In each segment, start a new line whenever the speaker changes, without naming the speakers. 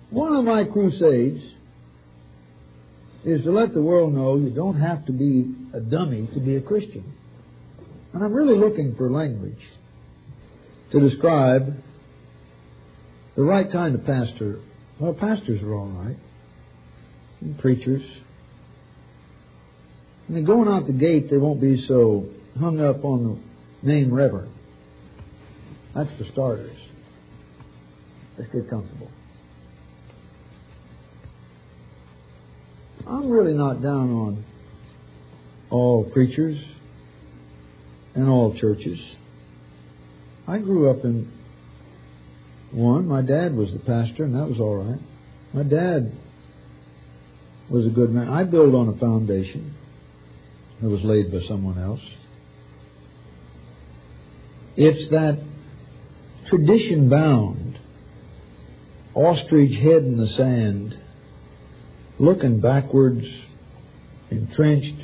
One of my crusades is to let the world know you don't have to be a dummy to be a Christian. And I'm really looking for language to describe the right kind of pastor. Well, pastors are all right. And preachers. I mean, going out the gate, they won't be so hung up on the name Reverend. That's for starters. Let's get comfortable. I'm really not down on all preachers and all churches. I grew up in one. My dad was the pastor, and that was all right. My dad was a good man. I built on a foundation that was laid by someone else. It's that tradition-bound, ostrich head in the sand, looking backwards, entrenched,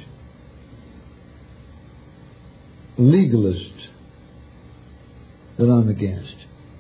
legalist that I'm against.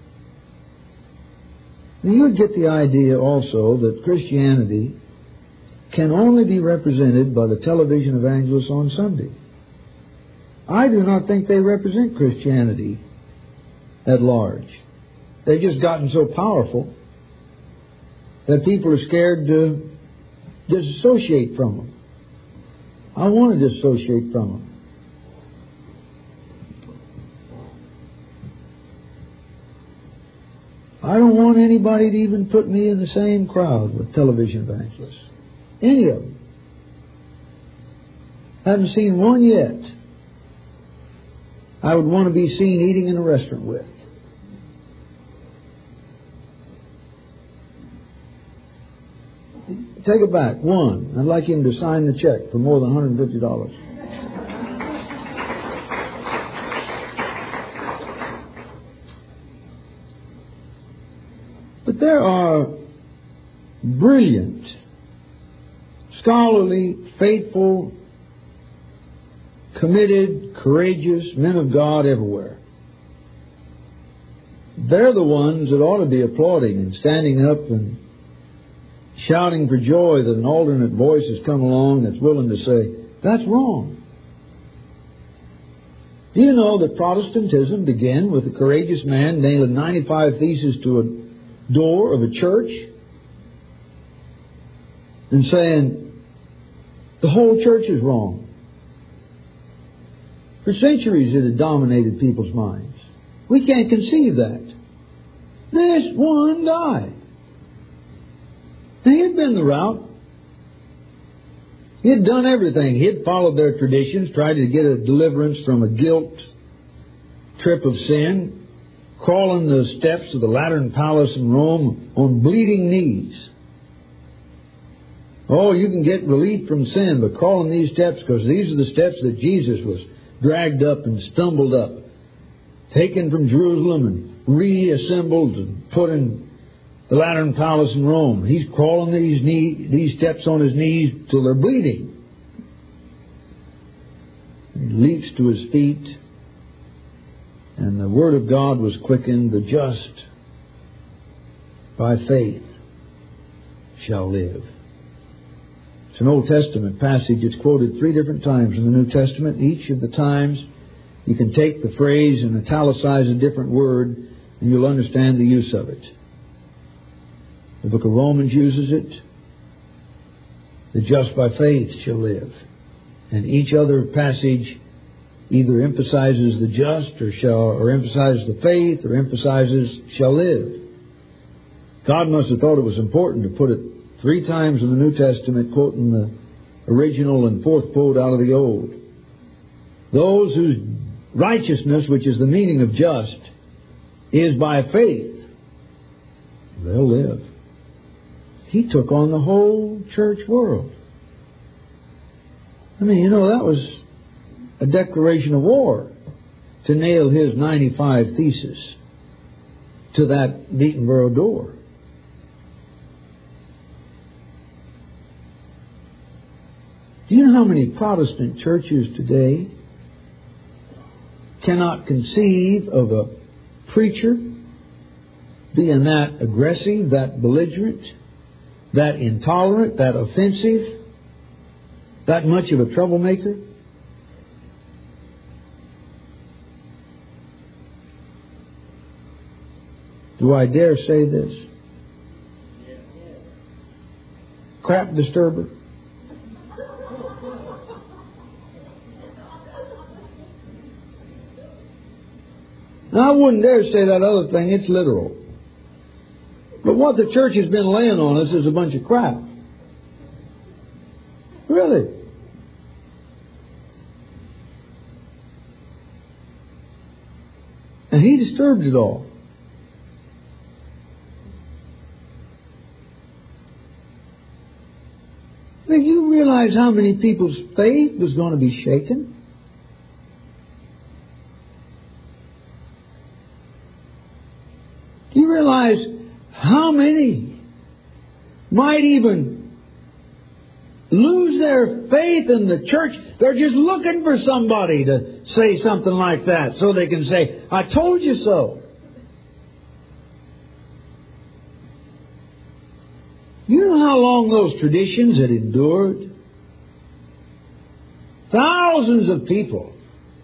Now, you would get the idea also that Christianity can only be represented by the television evangelists on Sunday. I do not think they represent Christianity at large. They've just gotten so powerful that people are scared to disassociate from them. I want to disassociate from them. I don't want anybody to even put me in the same crowd with television evangelists. Any of them. Haven't seen one yet I would want to be seen eating in a restaurant with. Take it back. One, I'd like him to sign the check for more than $150. But there are brilliant, scholarly, faithful, committed, courageous men of God everywhere. They're the ones that ought to be applauding and standing up and shouting for joy that an alternate voice has come along that's willing to say, that's wrong. Do you know that Protestantism began with a courageous man nailing 95 theses to a door of a church and saying, the whole church is wrong? For centuries it had dominated people's minds. We can't conceive that. This one guy. He had been the route. He had done everything. He had followed their traditions, tried to get a deliverance from a guilt trip of sin, crawling the steps of the Lateran Palace in Rome on bleeding knees. Oh, you can get relief from sin by crawling these steps, because these are the steps that Jesus was dragged up and stumbled up, taken from Jerusalem and reassembled and put in the Lateran Palace in Rome. He's crawling these steps on his knees till they're bleeding. He leaps to his feet, and the Word of God was quickened. The just by faith shall live. It's an Old Testament passage. It's quoted 3 different times in the New Testament. Each of the times you can take the phrase and italicize a different word, and you'll understand the use of it. The book of Romans uses it. The just by faith shall live. And each other passage either emphasizes the just or emphasizes the faith or emphasizes shall live. God must have thought it was important to put it 3 times in the New Testament, quoting the original and 4th quote out of the Old. Those whose righteousness, which is the meaning of just, is by faith, they'll live. He took on the whole church world. I mean, you know, that was a declaration of war to nail his 95 theses to that Edinburgh door. Do you know how many Protestant churches today cannot conceive of a preacher being that aggressive, that belligerent, that intolerant, that offensive, that much of a troublemaker? Do I dare say this? Crap disturber? Now, I wouldn't dare say that other thing. It's literal. But what the church has been laying on us is a bunch of crap. Really. And he disturbed it all. Do you realize how many people's faith was going to be shaken? Do you realize how many might even lose their faith in the church? They're just looking for somebody to say something like that so they can say, I told you so. You know how long those traditions had endured? Thousands of people.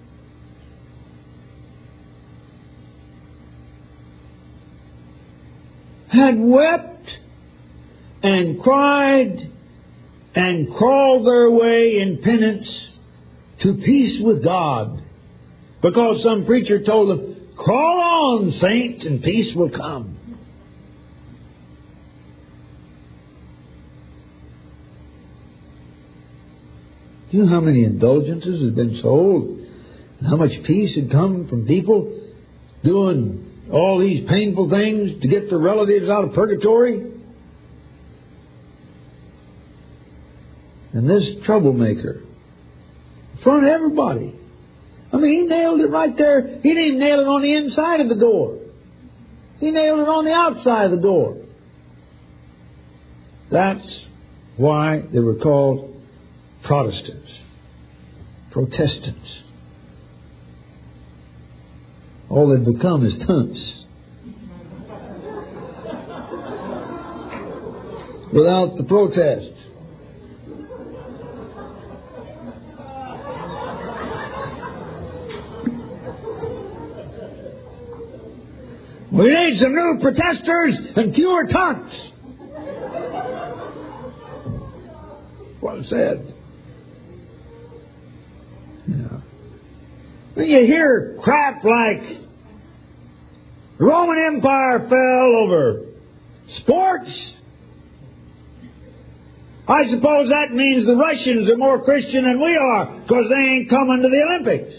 Had wept and cried and crawled their way in penance to peace with God, because some preacher told them, crawl on, saints, and peace will come. Do you know how many indulgences had been sold? And how much peace had come from people doing all these painful things to get their relatives out of purgatory? And this troublemaker, in front of everybody. I mean, he nailed it right there. He didn't even nail it on the inside of the door. He nailed it on the outside of the door. That's why they were called Protestants, Protestants. All they've become is tunts. Without the protest. We need some new protesters and fewer tunts. What it said. Yeah. When you hear crap like the Roman Empire fell over sports, I suppose that means the Russians are more Christian than we are because they ain't coming to the Olympics.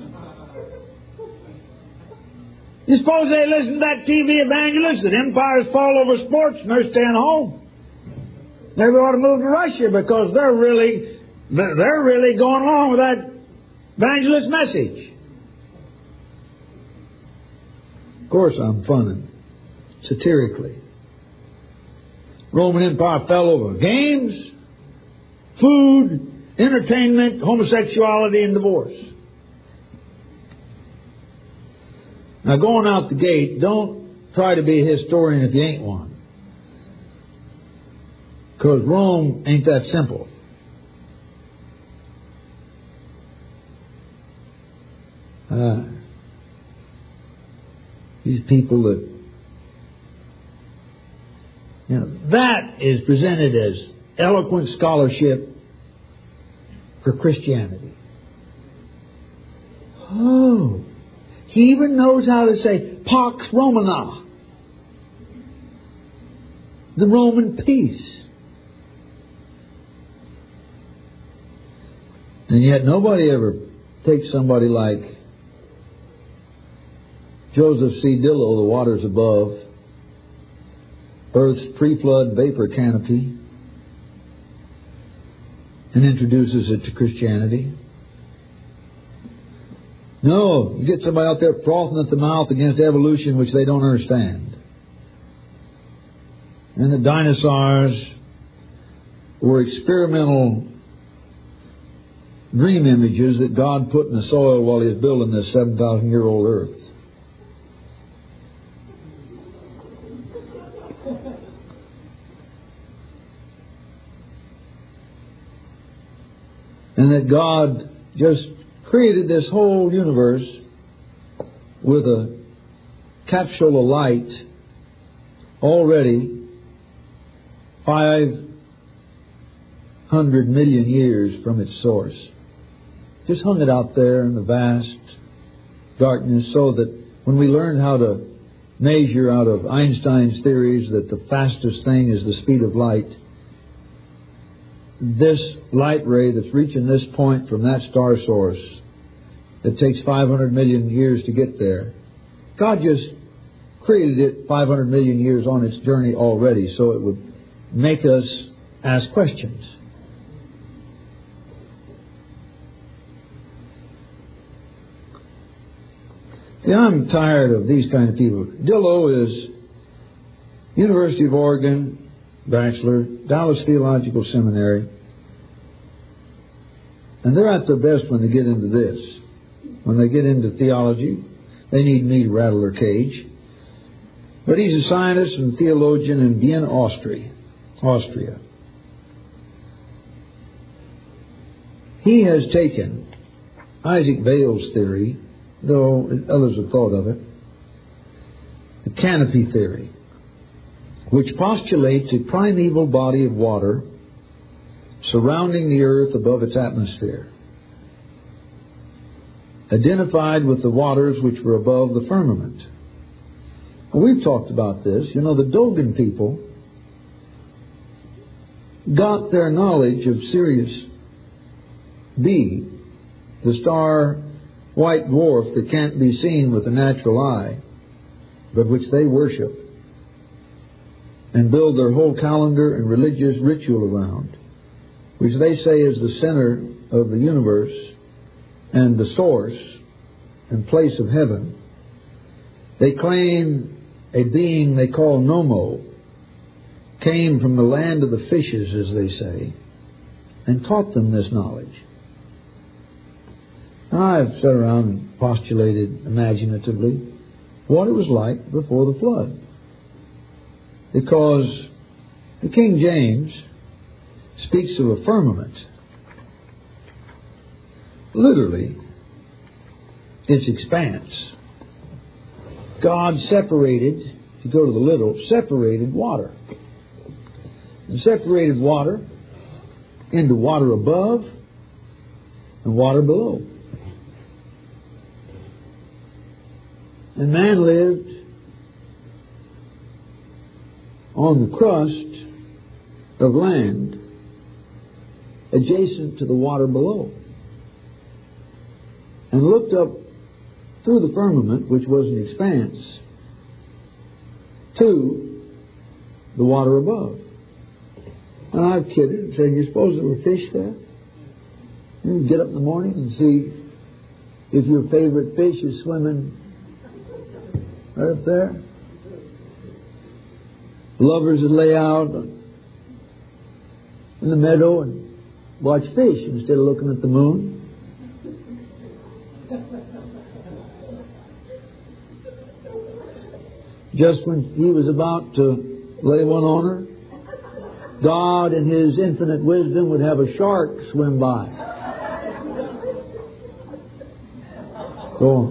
You suppose they listen to that TV evangelist that empires fall over sports and they're staying home? Maybe we ought to move to Russia because they're really going along with that evangelist message. Of course, I'm funning satirically. Roman Empire fell over games, food, entertainment, homosexuality, and divorce. Now, going out the gate, don't try to be a historian if you ain't one. Because Rome ain't that simple. These people that, that is presented as eloquent scholarship for Christianity. Oh, he even knows how to say Pax Romana, the Roman peace. And yet nobody ever takes somebody like Joseph C. Dillow, The Waters Above, Earth's pre-flood vapor canopy, and introduces it to Christianity. No, you get somebody out there frothing at the mouth against evolution, which they don't understand. And the dinosaurs were experimental dream images that God put in the soil while He was building this 7,000-year-old earth. and that God just created this whole universe with a capsule of light already 500 million years from its source. Just hung it out there in the vast darkness, so that when we learned how to measure out of Einstein's theories that the fastest thing is the speed of light, this light ray that's reaching this point from that star source, that takes 500 million years to get there, God just created it 500 million years on its journey already, so it would make us ask questions. See, I'm tired of these kind of people. Dillow is University of Oregon, bachelor, Dallas Theological Seminary, and they're at their best when they get into this. When they get into theology, they need me to rattle their cage. But he's a scientist and theologian in Vienna, Austria. He has taken Isaac Bale's theory, though others have thought of it, the canopy theory, which postulates a primeval body of water surrounding the earth above its atmosphere, identified with the waters which were above the firmament. Well, we've talked about this. You know, the Dogon people got their knowledge of Sirius B, the star white dwarf that can't be seen with the natural eye, but which they worship and build their whole calendar and religious ritual around, which they say is the center of the universe and the source and place of heaven. They claim a being they call Nomo came from the land of the fishes, as they say, and taught them this knowledge. Now, I've sat around and postulated imaginatively what it was like before the flood, because the King James speaks of a firmament. Literally, its expanse. God separated, if you go to the little, separated water. And separated water into water above and water below. And man lived on the crust of land adjacent to the water below, and looked up through the firmament, which was an expanse, to the water above. And I've kidded and said, you suppose there were fish there? You get up in the morning and see if your favorite fish is swimming right up there. Lovers would lay out in the meadow and watch fish instead of looking at the moon. Just when he was about to lay one on her, God in His infinite wisdom would have a shark swim by. Go on.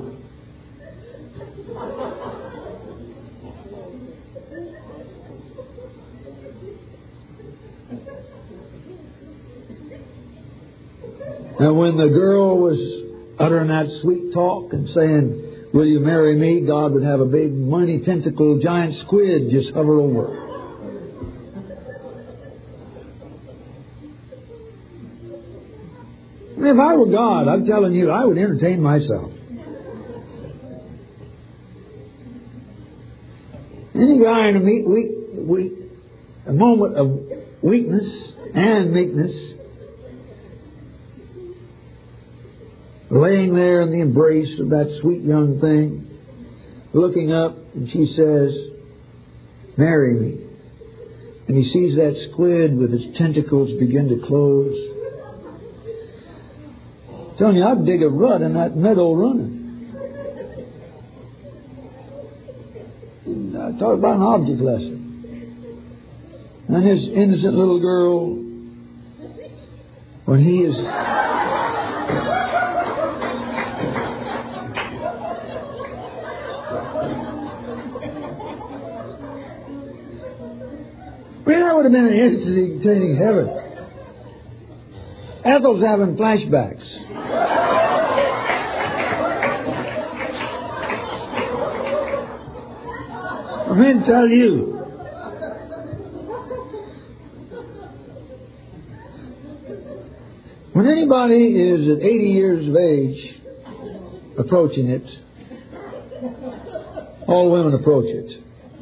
And when the girl was uttering that sweet talk and saying, will you marry me? God would have a big, money tentacle, giant squid just hover over her. I mean, if I were God, I'm telling you, I would entertain myself. Any guy in a moment of weakness and meekness, laying there in the embrace of that sweet young thing, looking up, and she says, marry me. And he sees that squid with its tentacles begin to close. I'm telling you, I'd dig a rut in that meadow running. Talk about an object lesson. And this innocent little girl when He is... Well, that would have been an entertaining heaven. Ethel's having flashbacks. I'm going to tell you. When anybody is at 80 years of age approaching it, all women approach it,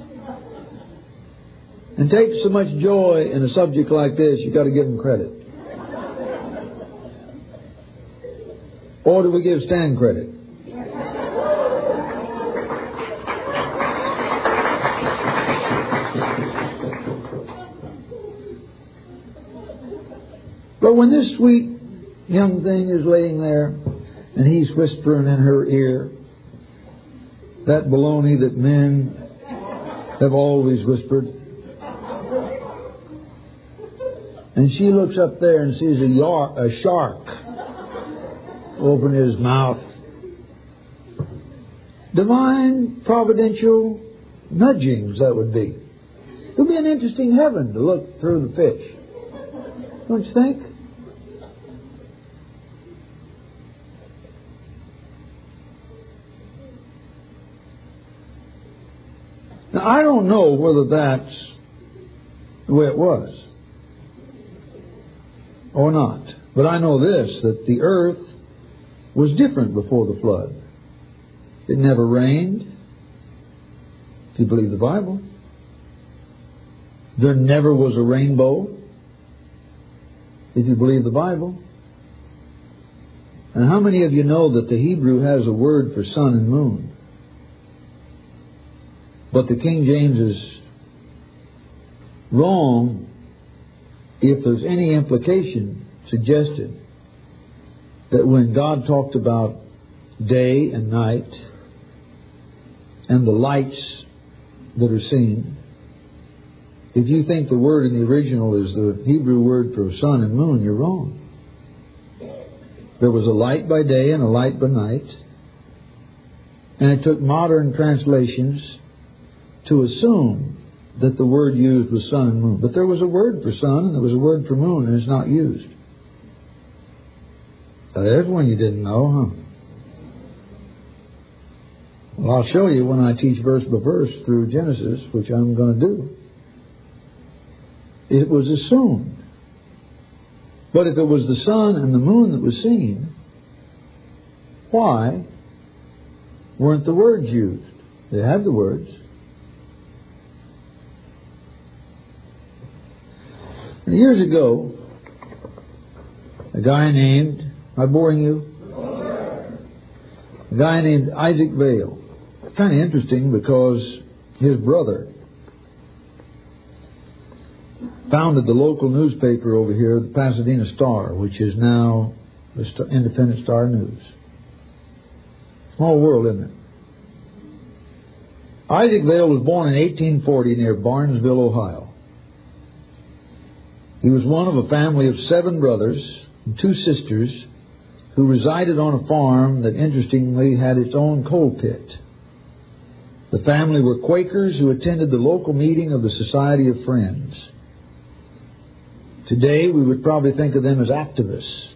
and take so much joy in a subject like this, you've got to give them credit. Or do we give Stan credit? But when this sweet young thing is laying there and he's whispering in her ear that baloney that men have always whispered, and she looks up there and sees a shark open his mouth. Divine, providential nudgings, that would be. It would be an interesting heaven to look through the fish. Don't you think? Now, I don't know whether that's the way it was or not. But I know this, that the earth was different before the flood. It never rained, if you believe the Bible. There never was a rainbow, if you believe the Bible. And how many of you know that the Hebrew has a word for sun and moon? But the King James is wrong if there's any implication suggested that when God talked about day and night and the lights that are seen, if you think the word in the original is the Hebrew word for sun and moon, you're wrong. There was a light by day and a light by night, and it took modern translations to assume that the word used was sun and moon. But there was a word for sun and there was a word for moon, and it's not used. Now, there's one you didn't know, huh? Well, I'll show you when I teach verse by verse through Genesis, which I'm going to do. It was assumed. But if it was the sun and the moon that was seen, why weren't the words used? They had the words. And years ago, a guy named, am I boring you? A guy named Isaac Vail. Kind of interesting because his brother founded the local newspaper over here, the Pasadena Star, which is now the Independent Star News. Small world, isn't it? Isaac Vail was born in 1840 near Barnesville, Ohio. He was one of a family of 7 brothers and 2 sisters who resided on a farm that interestingly had its own coal pit. The family were Quakers who attended the local meeting of the Society of Friends. Today we would probably think of them as activists.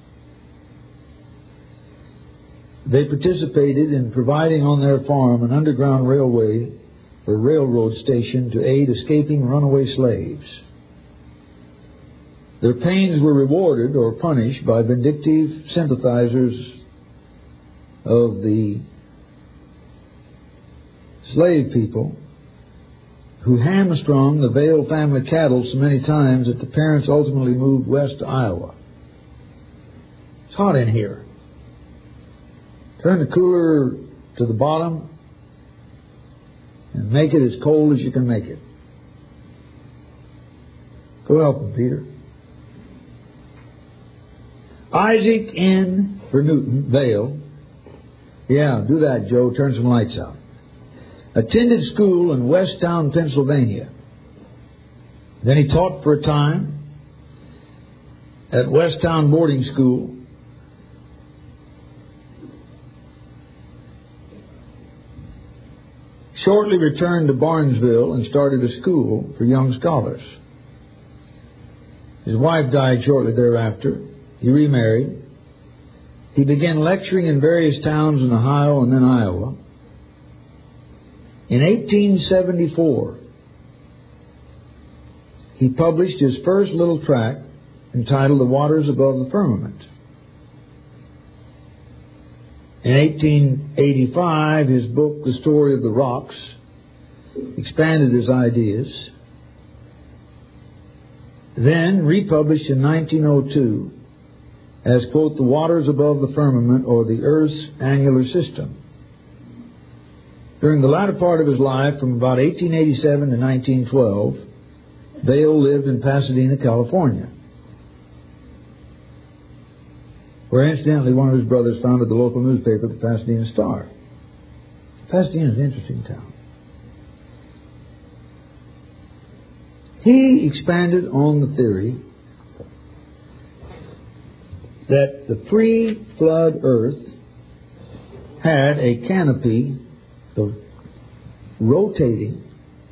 They participated in providing on their farm an underground railway or railroad station to aid escaping runaway slaves. Their pains were rewarded or punished by vindictive sympathizers of the slave people who hamstrung the Vail family cattle so many times that the parents ultimately moved west to Iowa. It's hot in here. Turn the cooler to the bottom and make it as cold as you can make it. Go help him, Peter. Isaac N. for Newton, Vail. Yeah, do that, Joe. Turn some lights out. Attended school in Westtown, Pennsylvania. Then he taught for a time at Westtown Boarding School. Shortly returned to Barnesville and started a school for young scholars. His wife died shortly thereafter. He remarried. He began lecturing in various towns in Ohio and then Iowa. In 1874, he published his first little tract entitled The Waters Above the Firmament. In 1885, his book, The Story of the Rocks, expanded his ideas. Then republished in 1902 as, quote, The Waters Above the Firmament, or the Earth's Annular System. During the latter part of his life, from about 1887 to 1912, Vail lived in Pasadena, California, where incidentally one of his brothers founded the local newspaper, the Pasadena Star. Pasadena is an interesting town. He expanded on the theory that the pre-flood earth had a canopy of rotating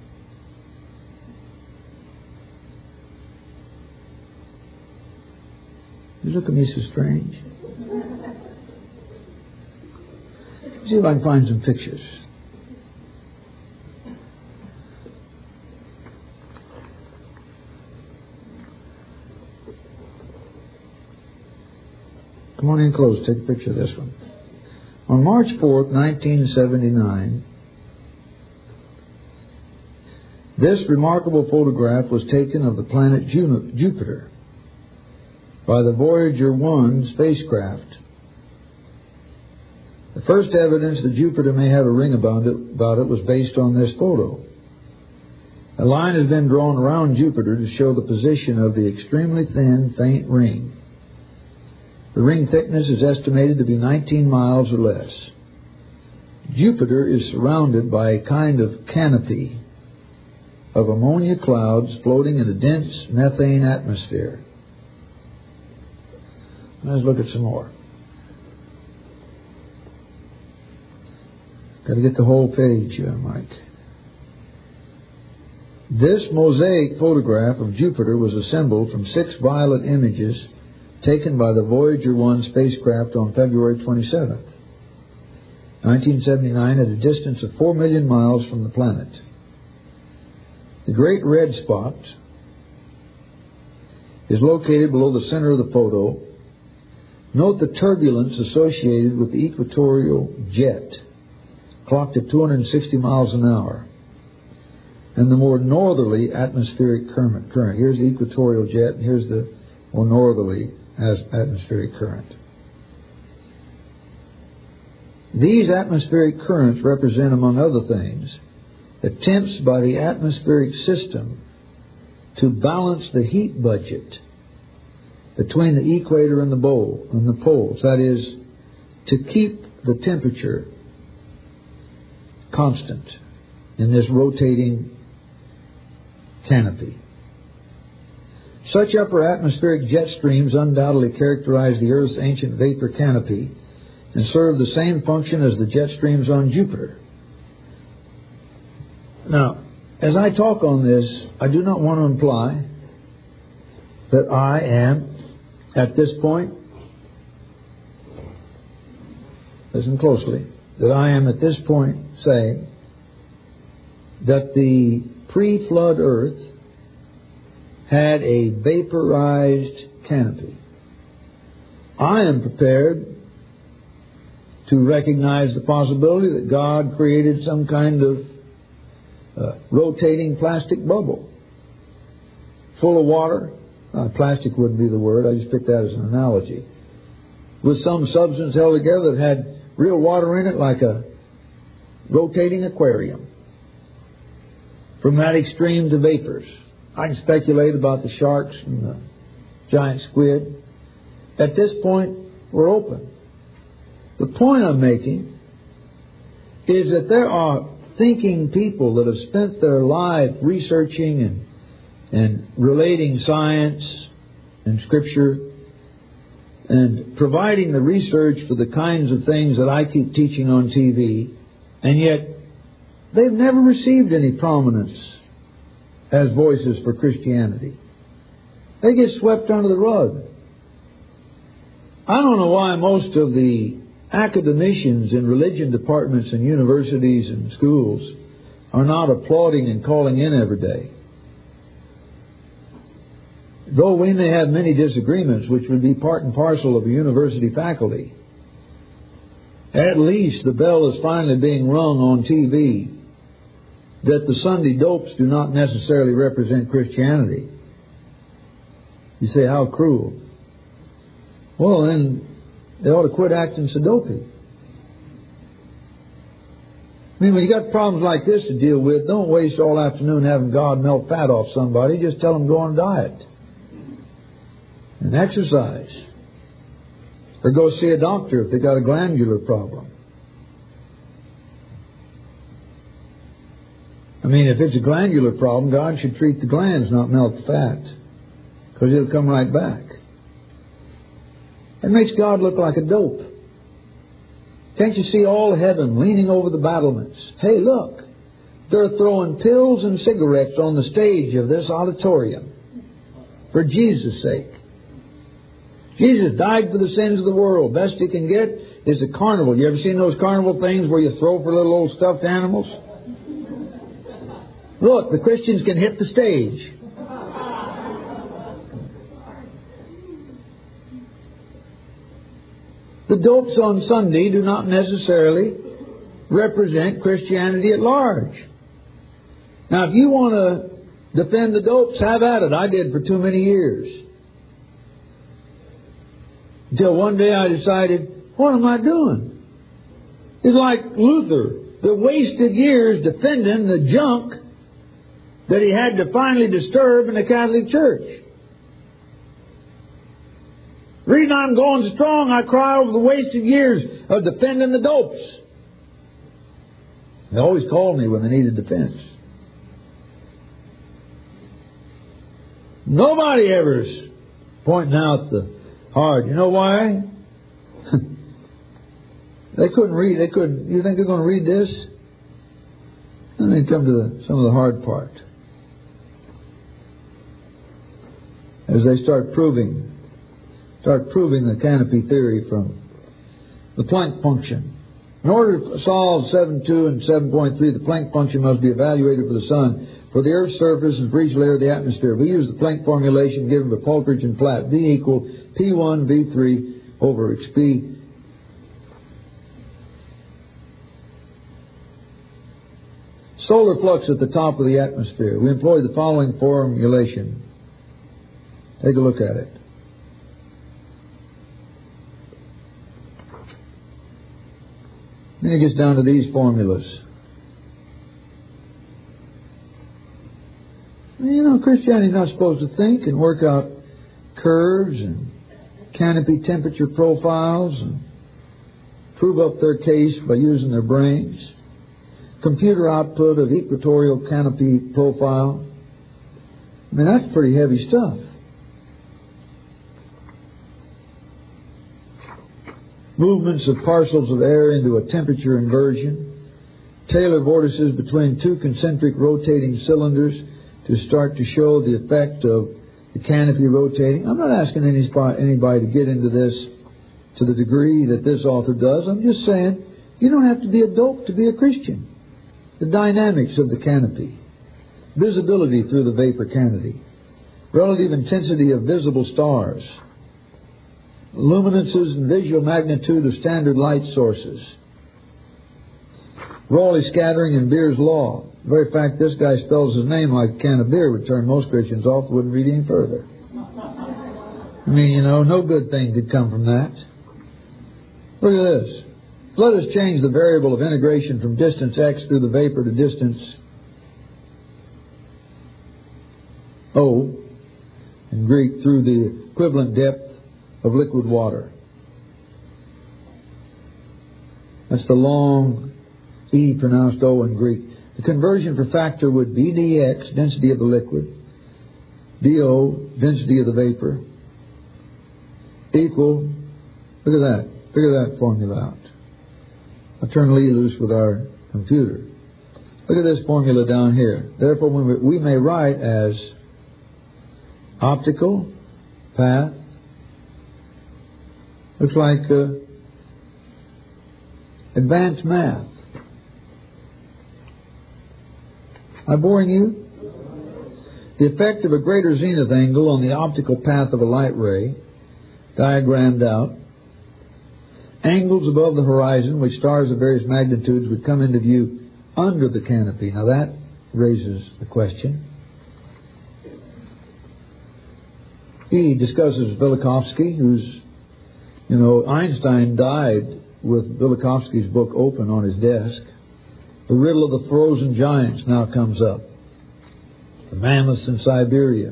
You look at me so strange. See if I can find some pictures. Come on in close. Take a picture of this one. On March 4th, 1979, this remarkable photograph was taken of the planet Jupiter by the Voyager 1 spacecraft. The first evidence that Jupiter may have a ring about it was based on this photo. A line has been drawn around Jupiter to show the position of the extremely thin, faint ring. The ring thickness is estimated to be 19 miles or less. Jupiter is surrounded by a kind of canopy of ammonia clouds floating in a dense methane atmosphere. Let's look at some more. Got to get the whole page here, Mike. This mosaic photograph of Jupiter was assembled from 6 violet images taken by the Voyager 1 spacecraft on February 27th, 1979, at a distance of 4 million miles from the planet. The great red spot is located below the center of the photo. Note the turbulence associated with the equatorial jet, clocked at 260 miles an hour, and the more northerly atmospheric current. Here's the equatorial jet, and here's the more northerly atmospheric current. These atmospheric currents represent, among other things, attempts by the atmospheric system to balance the heat budget between the equator and the poles. That is, to keep the temperature constant in this rotating canopy. Such upper atmospheric jet streams undoubtedly characterize the Earth's ancient vapor canopy and serve the same function as the jet streams on Jupiter. Now, as I talk on this, I do not want to imply that I am, at this point, listen closely, that I am at this point saying that the pre-flood Earth had a vaporized canopy. I am prepared to recognize the possibility that God created some kind of rotating plastic bubble full of water. Plastic wouldn't be the word, I just picked that as an analogy. With some substance held together that had real water in it, like a rotating aquarium. From that extreme to vapors. I can speculate about the sharks and the giant squid. At this point, we're open. The point I'm making is that there are thinking people that have spent their life researching and relating science and Scripture and providing the research for the kinds of things that I keep teaching on TV, and yet they've never received any prominence as voices for Christianity. They get swept under the rug. I don't know why most of the academicians in religion departments in universities and schools are not applauding and calling in every day. Though we may have many disagreements, which would be part and parcel of a university faculty, at least the bell is finally being rung on TV that the Sunday dopes do not necessarily represent Christianity. You say, how cruel. Well, then they ought to quit acting so dopey. I mean, when you got problems like this to deal with, don't waste all afternoon having God melt fat off somebody. Just tell them go on a diet and exercise. Or go see a doctor if they got a glandular problem. I mean, if it's a glandular problem, God should treat the glands, not melt the fat, because it'll come right back. It makes God look like a dope. Can't you see all heaven leaning over the battlements? Hey, look, they're throwing pills and cigarettes on the stage of this auditorium for Jesus' sake. Jesus died for the sins of the world. Best you can get is a carnival. You ever seen those carnival things where you throw for little old stuffed animals? Look, the Christians can hit the stage. The dopes on Sunday do not necessarily represent Christianity at large. Now, if you want to defend the dopes, have at it. I did for too many years. Until one day I decided, what am I doing? It's like Luther, the wasted years defending the junk that he had to finally disturb in the Catholic Church. The reason I'm going strong, I cry over the wasted years of defending the dopes. They always called me when they needed defense. Nobody ever's pointing out the hard. You know why? They couldn't read. You think they're going to read this? Let me come to some of the hard part. As they start proving the canopy theory from the Planck function. In order to solve 7.2 and 7.3, the Planck function must be evaluated for the Sun, for the Earth's surface and for each layer of the atmosphere. We use the Planck formulation given by Poltridge and Platt. V equal P1 V3 over XP. Solar flux at the top of the atmosphere. We employ the following formulation. Take a look at it. Then it gets down to these formulas. You know, Christianity's not supposed to think and work out curves and canopy temperature profiles and prove up their case by using their brains. Computer output of equatorial canopy profile. I mean, that's pretty heavy stuff. Movements of parcels of air into a temperature inversion. Taylor vortices between two concentric rotating cylinders to start to show the effect of the canopy rotating. I'm not asking anybody to get into this to the degree that this author does. I'm just saying you don't have to be a dope to be a Christian. The dynamics of the canopy. Visibility through the vapor canopy. Relative intensity of visible stars. Luminances and visual magnitude of standard light sources. Rayleigh scattering and Beer's law. The very fact this guy spells his name like a can of beer would turn most Christians off, wouldn't read any further. I mean, you know, no good thing could come from that. Look at this. Let us change the variable of integration from distance x through the vapor to distance O, in Greek, through the equivalent depth of liquid water. That's the long E pronounced O in Greek. The conversion for factor would be dx, density of the liquid, dO, density of the vapor, equal, look at that. Figure that formula out. I'll turn Lee loose with our computer. Look at this formula down here. Therefore, we may write as optical path. Looks like advanced math. Am I boring you? The effect of a greater zenith angle on the optical path of a light ray, diagrammed out. Angles above the horizon, which stars of various magnitudes would come into view under the canopy. Now that raises the question. He discusses Velikovsky, who's, Einstein died with Velikovsky's book open on his desk. The riddle of the frozen giants now comes up. The mammoths in Siberia.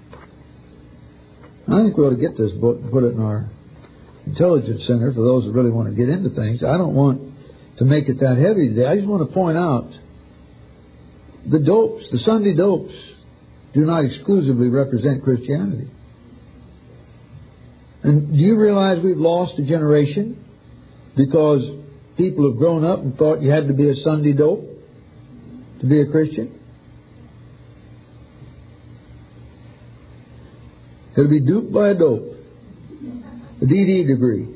I think we ought to get this book and put it in our Intelligence Center for those that really want to get into things. I don't want to make it that heavy today. I just want to point out the dopes, the Sunday dopes, do not exclusively represent Christianity. And do you realize we've lost a generation because people have grown up and thought you had to be a Sunday dope to be a Christian? It'll be duped by a dope. A DD degree.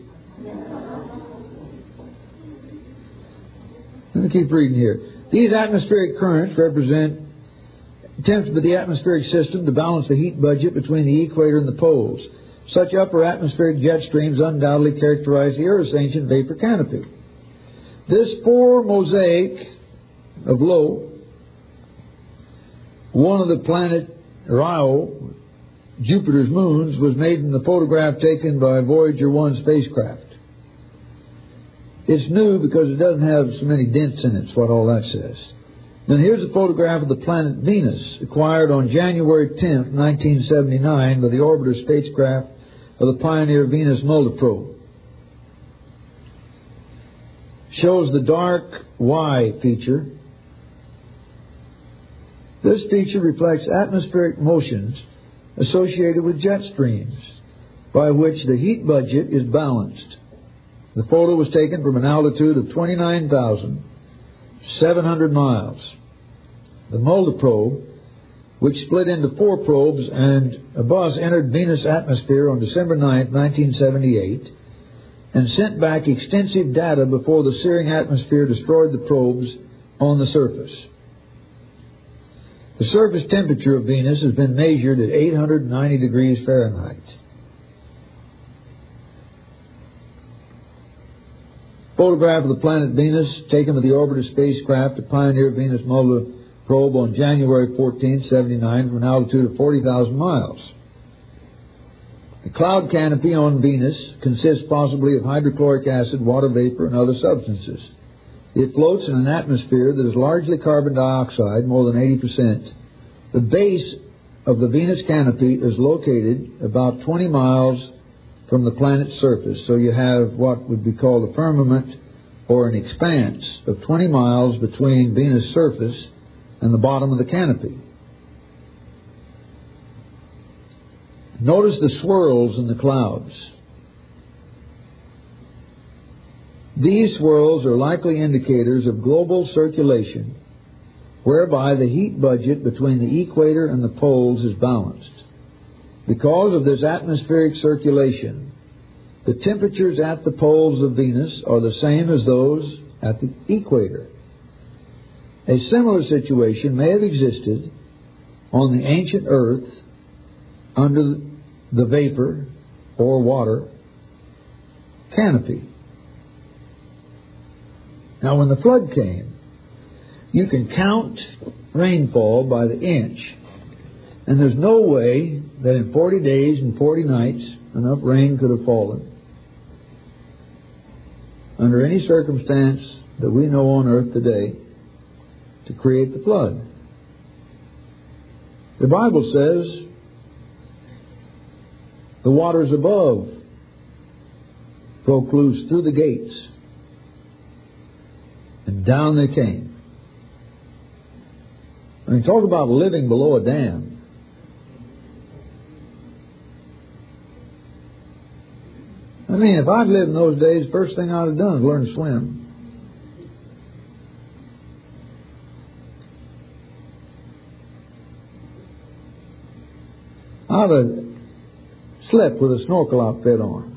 Let me keep reading here. These atmospheric currents represent attempts by the atmospheric system to balance the heat budget between the equator and the poles. Such upper atmospheric jet streams undoubtedly characterize the Earth's ancient vapor canopy. This four mosaic of Lo, one of the planet Io, Jupiter's moons, was made in the photograph taken by Voyager 1 spacecraft. It's new because it doesn't have so many dents in it, is what all that says. Then here's a photograph of the planet Venus, acquired on January 10th, 1979 by the orbiter spacecraft of the Pioneer Venus Multiprobe. Shows the dark Y feature. This feature reflects atmospheric motions associated with jet streams, by which the heat budget is balanced. The photo was taken from an altitude of 29,700 miles. The Multiprobe, which split into 4 probes and a bus, entered Venus' atmosphere on December 9, 1978, and sent back extensive data before the searing atmosphere destroyed the probes on the surface. The surface temperature of Venus has been measured at 890 degrees Fahrenheit. Photograph of the planet Venus taken with the orbiter spacecraft to Pioneer Venus Multiprobe on January 14, 1979 from an altitude of 40,000 miles. The cloud canopy on Venus consists possibly of hydrochloric acid, water vapor, and other substances. It floats in an atmosphere that is largely carbon dioxide, more than 80%. The base of the Venus canopy is located about 20 miles from the planet's surface. So you have what would be called a firmament, or an expanse of 20 miles between Venus' surface and the bottom of the canopy. Notice the swirls in the clouds. These swirls are likely indicators of global circulation, whereby the heat budget between the equator and the poles is balanced. Because of this atmospheric circulation, the temperatures at the poles of Venus are the same as those at the equator. A similar situation may have existed on the ancient Earth under the vapor or water canopy. Now, when the flood came, you can count rainfall by the inch, and there's no way that in 40 days and 40 nights enough rain could have fallen under any circumstance that we know on earth today to create the flood. The Bible says the waters above broke loose through the gates, and down they came. I mean, talk about living below a dam. I mean, if I'd lived in those days, first thing I'd have done is learn to swim. I'd have slept with a snorkel outfit on.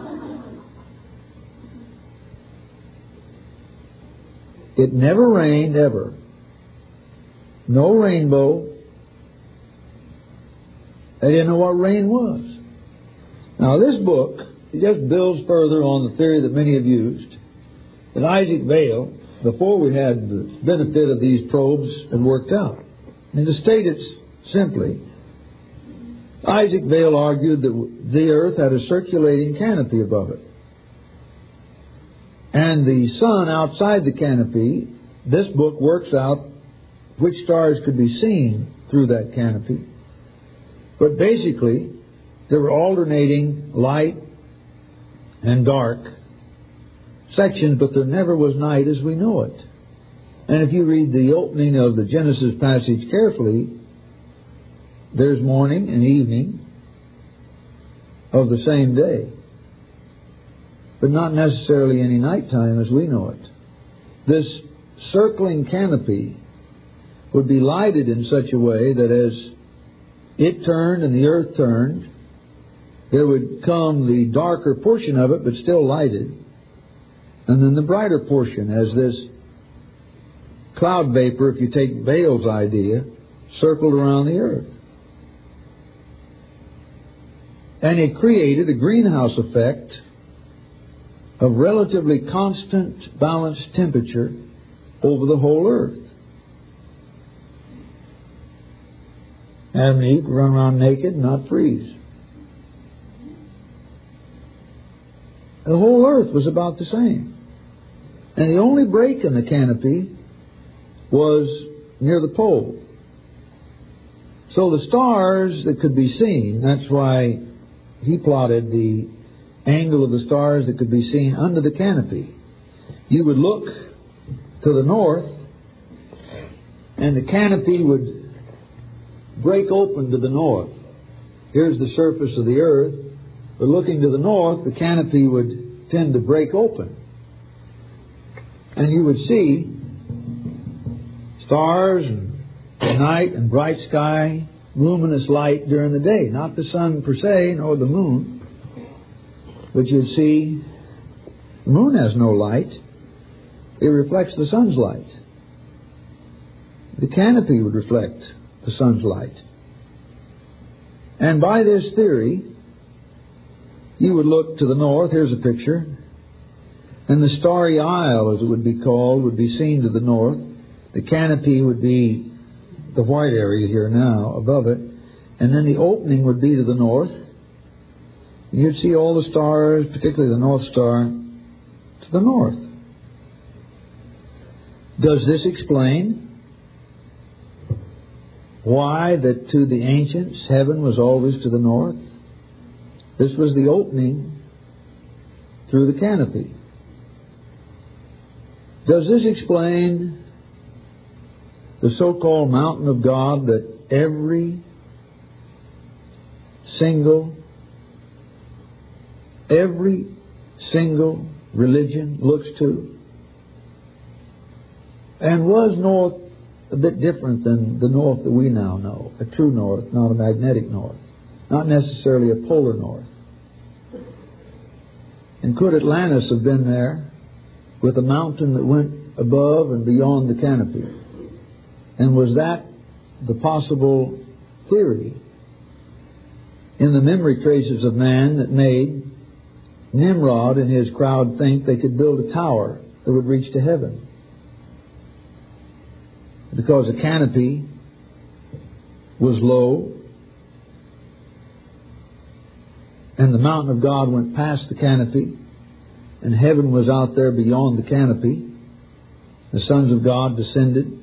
It never rained, ever. No rainbow. They didn't know what rain was. Now, this book just builds further on the theory that many have used, that Isaac Vail, before we had the benefit of these probes, had worked out. And to state it simply, Isaac Vail argued that the earth had a circulating canopy above it. And the sun outside the canopy, this book works out which stars could be seen through that canopy. But basically, there were alternating light and dark sections, but there never was night as we know it. And if you read the opening of the Genesis passage carefully, there's morning and evening of the same day, but not necessarily any nighttime as we know it. This circling canopy would be lighted in such a way that as it turned and the earth turned, there would come the darker portion of it, but still lighted, and then the brighter portion as this cloud vapor, if you take Vail's idea, circled around the earth. And it created a greenhouse effect of relatively constant, balanced temperature over the whole earth. Adam and Eve could run around naked and not freeze. The whole earth was about the same. And the only break in the canopy was near the pole. So the stars that could be seen, that's why he plotted the angle of the stars that could be seen under the canopy. You would look to the north, and the canopy would break open to the north. Here's the surface of the earth, but looking to the north, the canopy would tend to break open. And you would see stars and night and bright sky, luminous light during the day. Not the sun per se, nor the moon. But you'd see the moon has no light. It reflects the sun's light. The canopy would reflect the sun's light. And by this theory, you would look to the north. Here's a picture. And the starry isle, as it would be called, would be seen to the north. The canopy would be the white area here now above it. And then the opening would be to the north. And you'd see all the stars, particularly the North Star, to the north. Does this explain why that to the ancients heaven was always to the north? This was the opening through the canopy. Does this explain the so-called mountain of God that every single religion looks to? And was north a bit different than the north that we now know? A true north, not a magnetic north. Not necessarily a polar north. And could Atlantis have been there with a mountain that went above and beyond the canopy? And was that the possible theory in the memory traces of man that made Nimrod and his crowd think they could build a tower that would reach to heaven? Because the canopy was low and the mountain of God went past the canopy and heaven was out there beyond the canopy. The sons of God descended.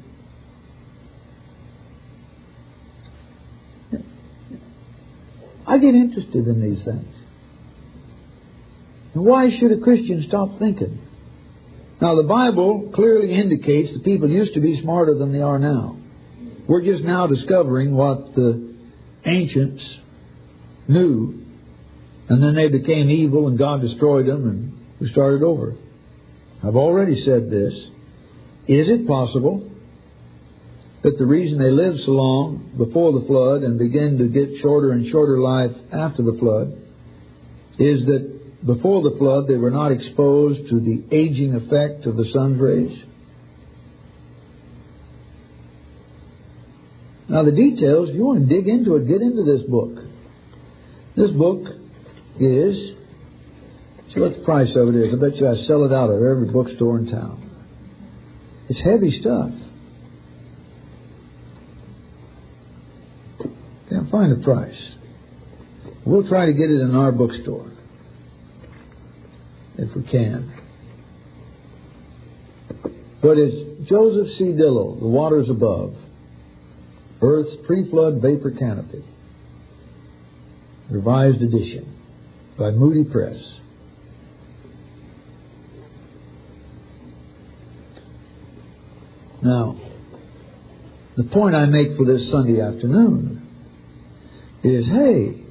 I get interested in these things. And why should a Christian stop thinking? Now, the Bible clearly indicates that people used to be smarter than they are now. We're just now discovering what the ancients knew And then they became evil and God destroyed them and we started over. I've already said this. Is it possible that the reason they lived so long before the flood and began to get shorter and shorter life after the flood is that before the flood they were not exposed to the aging effect of the sun's rays? Now the details, if you want to dig into it, get into this book. This book is, see what the price of it is. I bet you I sell it out at every bookstore in town. It's heavy stuff. Can't find the price. We'll try to get it in our bookstore if we can. But it's Joseph C. Dillon, The Waters Above, Earth's Pre-Flood Vapor Canopy, Revised Edition by Moody Press. Now, the point I make for this Sunday afternoon is, hey,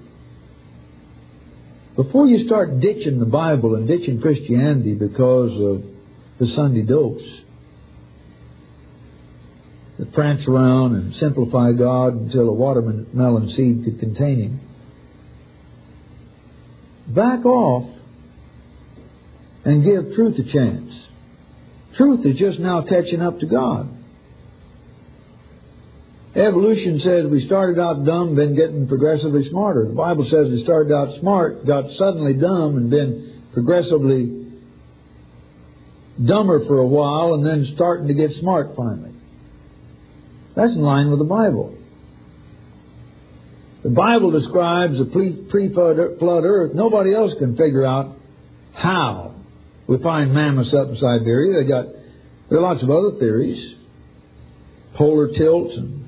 before you start ditching the Bible and ditching Christianity because of the Sunday dose that prance around and simplify God until a watermelon seed could contain Him, back off and give truth a chance. Truth is just now catching up to God. Evolution says we started out dumb, been getting progressively smarter. The Bible says we started out smart, got suddenly dumb, and been progressively dumber for a while, and then starting to get smart finally. That's in line with the Bible. The Bible describes a pre-flood earth. Nobody else can figure out how. We find mammoths up in Siberia. There are lots of other theories. Polar tilts and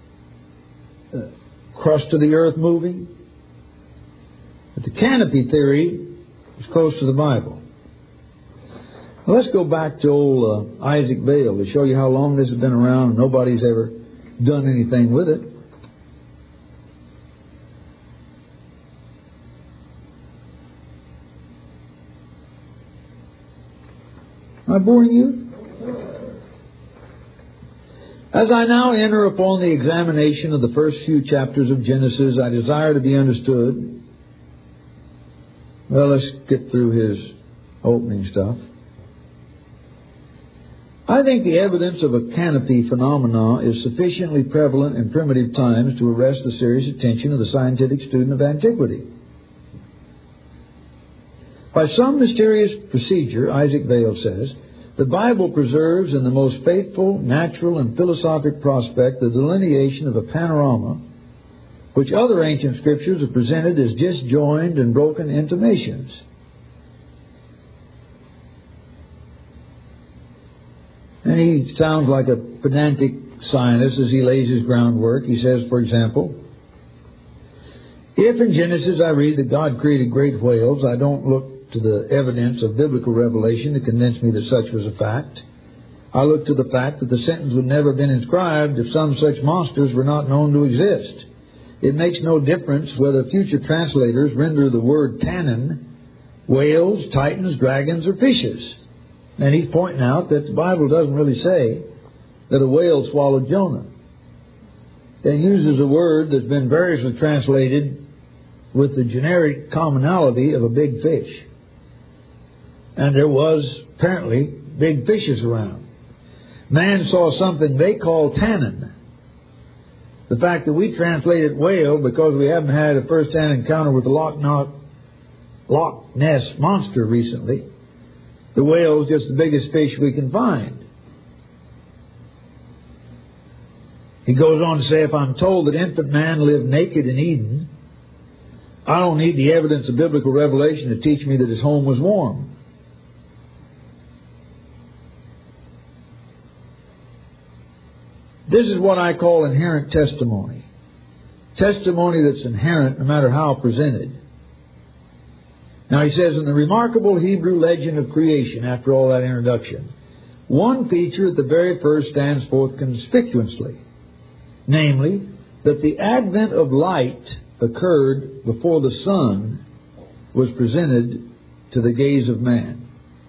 crust of the earth moving. But the canopy theory is close to the Bible. Well, let's go back to old Isaac Bale to show you how long this has been around and nobody's ever done anything with it. Am I boring you? As I now enter upon the examination of the first few chapters of Genesis, I desire to be understood. Well, let's get through his opening stuff. I think the evidence of a canopy phenomena is sufficiently prevalent in primitive times to arrest the serious attention of the scientific student of antiquity. By some mysterious procedure, Isaac Bale says, the Bible preserves in the most faithful, natural, and philosophic prospect the delineation of a panorama which other ancient scriptures have presented as disjoined and broken intimations. And he sounds like a pedantic scientist as he lays his groundwork. He says, for example, if in Genesis I read that God created great whales, I don't look to the evidence of biblical revelation to convince me that such was a fact. I look to the fact that the sentence would never have been inscribed if some such monsters were not known to exist. It makes no difference whether future translators render the word tannin, whales, titans, dragons, or fishes. And he's pointing out that the Bible doesn't really say that a whale swallowed Jonah. It uses a word that's been variously translated with the generic commonality of a big fish. And there was apparently big fishes around. Man saw something they call tannin. The fact that we translated whale because we haven't had a first-hand encounter with the Loch Ness monster recently. The whale is just the biggest fish we can find. He goes on to say, if I'm told that infant man lived naked in Eden, I don't need the evidence of biblical revelation to teach me that his home was warm. This is what I call inherent testimony. Testimony that's inherent no matter how presented. Now he says, in the remarkable Hebrew legend of creation, after all that introduction, one feature at the very first stands forth conspicuously, namely, that the advent of light occurred before the sun was presented to the gaze of man.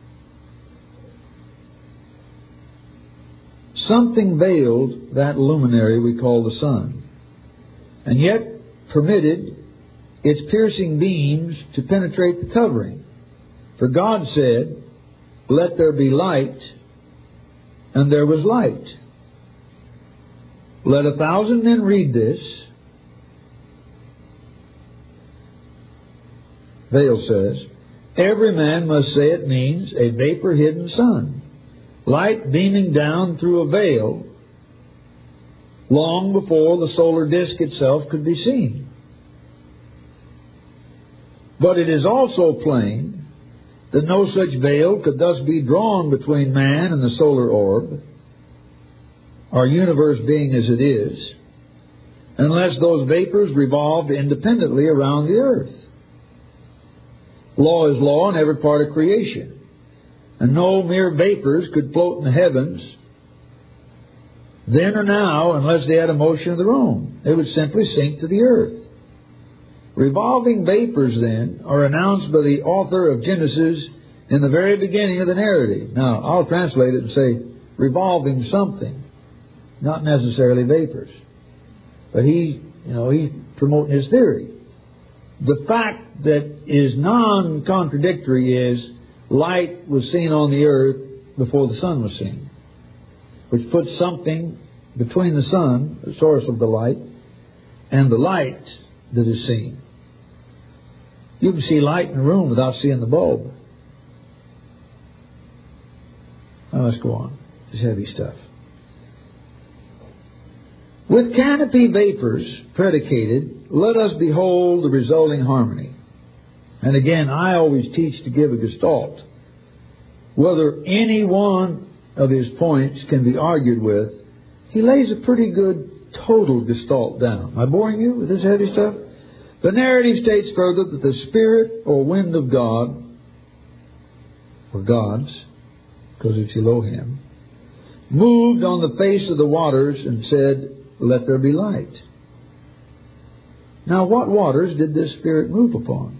Something veiled that luminary we call the sun, and yet permitted its piercing beams to penetrate the covering. For God said, "Let there be light," and there was light. Let 1,000 men read this. Vail says, every man must say it means a vapor-hidden sun, light beaming down through a veil long before the solar disk itself could be seen. But it is also plain that no such veil could thus be drawn between man and the solar orb, our universe being as it is, unless those vapors revolved independently around the earth. Law is law in every part of creation, and no mere vapors could float in the heavens then or now unless they had a motion of their own. They would simply sink to the earth. Revolving vapors, then, are announced by the author of Genesis in the very beginning of the narrative. Now, I'll translate it and say revolving something, not necessarily vapors. But he's promoting his theory. The fact that is non-contradictory is light was seen on the earth before the sun was seen, which puts something between the sun, the source of the light, and the light that is seen. You can see light in a room without seeing the bulb. Now let's go on. This is heavy stuff. With canopy vapors predicated, let us behold the resulting harmony. And again, I always teach to give a gestalt. Whether any one of his points can be argued with, he lays a pretty good total gestalt down. Am I boring you with this heavy stuff? The narrative states further that the Spirit or wind of God, or gods, because it's Elohim, moved on the face of the waters and said, "Let there be light." Now, what waters did this Spirit move upon?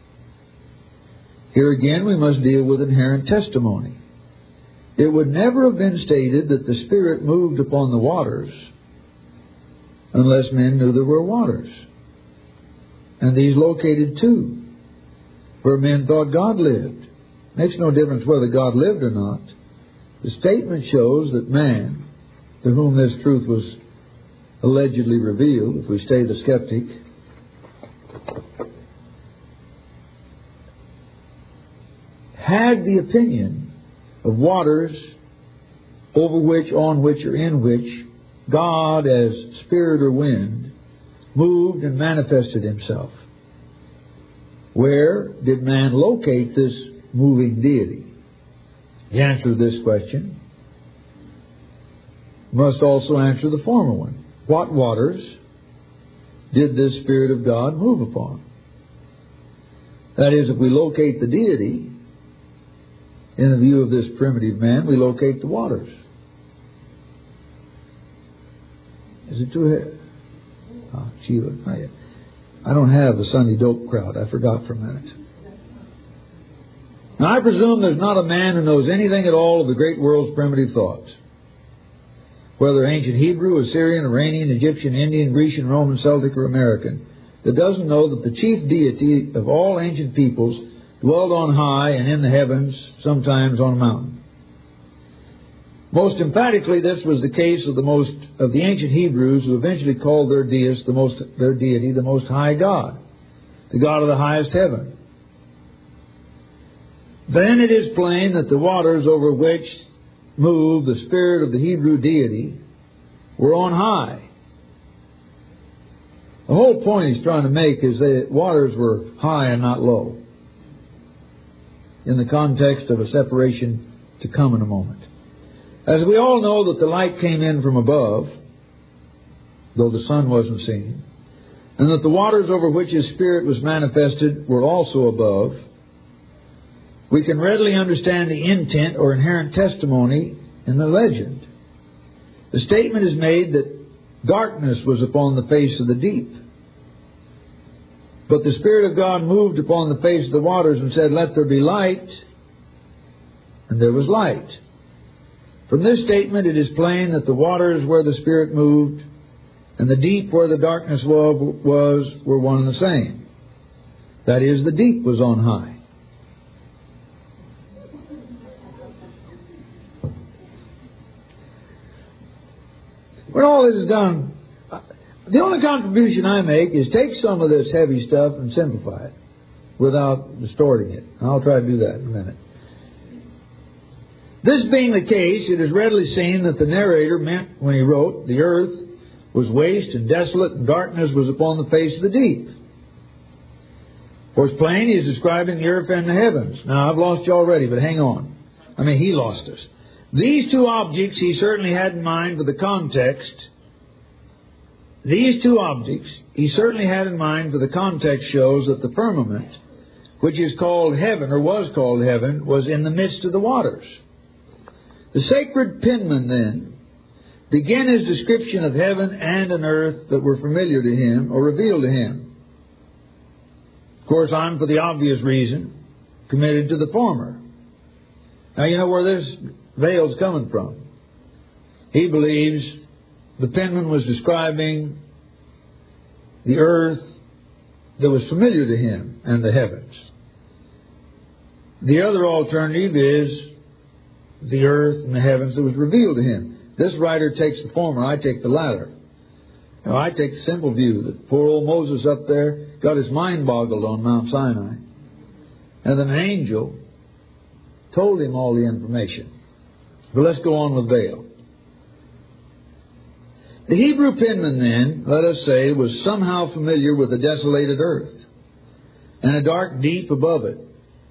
Here again we must deal with inherent testimony. It would never have been stated that the Spirit moved upon the waters unless men knew there were waters. And these located too, where men thought God lived. Makes no difference whether God lived or not. The statement shows that man, to whom this truth was allegedly revealed, if we stay the skeptic, had the opinion of waters over which, on which, or in which God, as spirit or wind, moved and manifested himself. Where did man locate this moving deity? The answer to this question must also answer the former one. What waters did this Spirit of God move upon? That is, if we locate the deity, in the view of this primitive man, we locate the waters. Is it too heavy? Oh, Sheila. I don't have the Sunday dope crowd. I forgot for a minute. Now, I presume there's not a man who knows anything at all of the great world's primitive thoughts. Whether ancient Hebrew, Assyrian, Iranian, Egyptian, Indian, Grecian, Roman, Celtic, or American, that doesn't know that the chief deity of all ancient peoples dwelled on high and in the heavens, sometimes on a mountain. Most emphatically, this was the case of the ancient Hebrews, who eventually called their deity the Most High God, the God of the highest heaven. Then it is plain that the waters over which moved the spirit of the Hebrew deity were on high. The whole point he's trying to make is that waters were high and not low, in the context of a separation to come in a moment. As we all know that the light came in from above, though the sun wasn't seen, and that the waters over which his Spirit was manifested were also above, we can readily understand the intent or inherent testimony in the legend. The statement is made that darkness was upon the face of the deep. But the Spirit of God moved upon the face of the waters and said, "Let there be light." And there was light. From this statement it is plain that the waters where the Spirit moved and the deep where the darkness was were one and the same. That is, the deep was on high. When all this is done, the only contribution I make is take some of this heavy stuff and simplify it without distorting it. I'll try to do that in a minute. This being the case, it is readily seen that the narrator meant when he wrote, "The earth was waste and desolate, and darkness was upon the face of the deep." For it's plain he is describing the earth and the heavens. Now, I've lost you already, but hang on. He lost us. These two objects he certainly had in mind for the context. These two objects he certainly had in mind for the context shows that the firmament, which is called heaven, or was called heaven, was in the midst of the waters. The sacred penman, then, began his description of heaven and an earth that were familiar to him or revealed to him. Of course, I'm, for the obvious reason, committed to the former. Now, you know where this veil's coming from. He believes the penman was describing the earth that was familiar to him and the heavens. The other alternative is the earth and the heavens that was revealed to him. This writer takes the former, I take the latter. Now, I take the simple view that poor old Moses up there got his mind boggled on Mount Sinai. And then an angel told him all the information. But let's go on with veil. The Hebrew penman then, let us say, was somehow familiar with the desolated earth and a dark deep above it.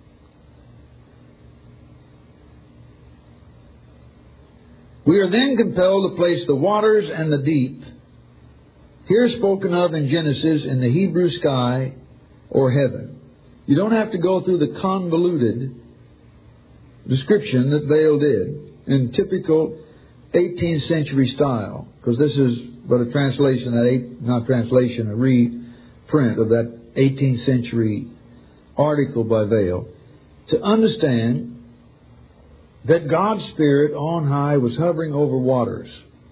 We are then compelled to place the waters and the deep, here spoken of in Genesis, in the Hebrew sky or heaven. You don't have to go through the convoluted description that Vail did in typical 18th century style, because this is but a translation, a reprint of that 18th century article by Vail, to understand that God's Spirit on high was hovering over waters.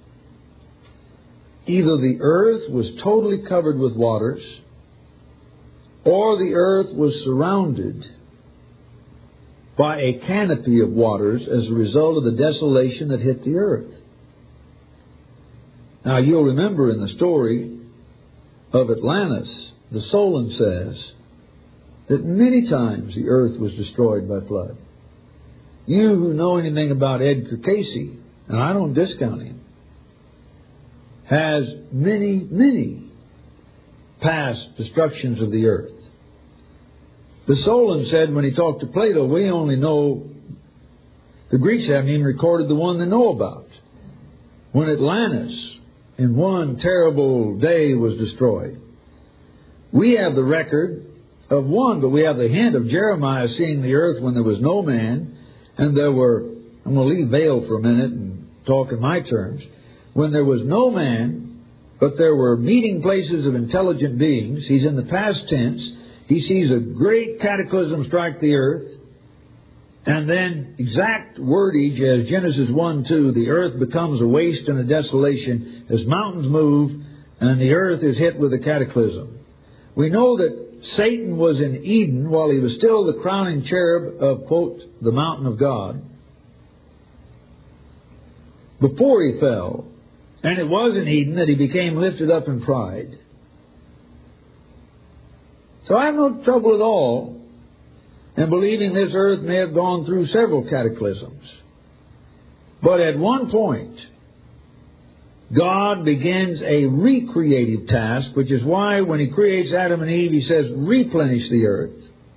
Either the earth was totally covered with waters, or the earth was surrounded by a canopy of waters as a result of the desolation that hit the earth. Now, you'll remember in the story of Atlantis, the Solon says that many times the earth was destroyed by flood. You who know anything about Edgar Cayce, and I don't discount him, has many, many past destructions of the earth. The Solon said when he talked to Plato, we only know, the Greeks haven't even recorded the one they know about. When Atlantis, in one terrible day, was destroyed. We have the record of one, but we have the hint of Jeremiah seeing the earth when there was no man, and there were, I'm going to leave Vail for a minute and talk in my terms, when there was no man, but there were meeting places of intelligent beings. He's in the past tense. He sees a great cataclysm strike the earth, and then exact wordage as Genesis 1:2, the earth becomes a waste and a desolation as mountains move and the earth is hit with a cataclysm. We know that Satan was in Eden while he was still the crowning cherub of, quote, the mountain of God, before he fell. And it was in Eden that he became lifted up in pride. So I have no trouble at all in believing this earth may have gone through several cataclysms. But at one point, God begins a recreative task, which is why when He creates Adam and Eve, He says, replenish the earth.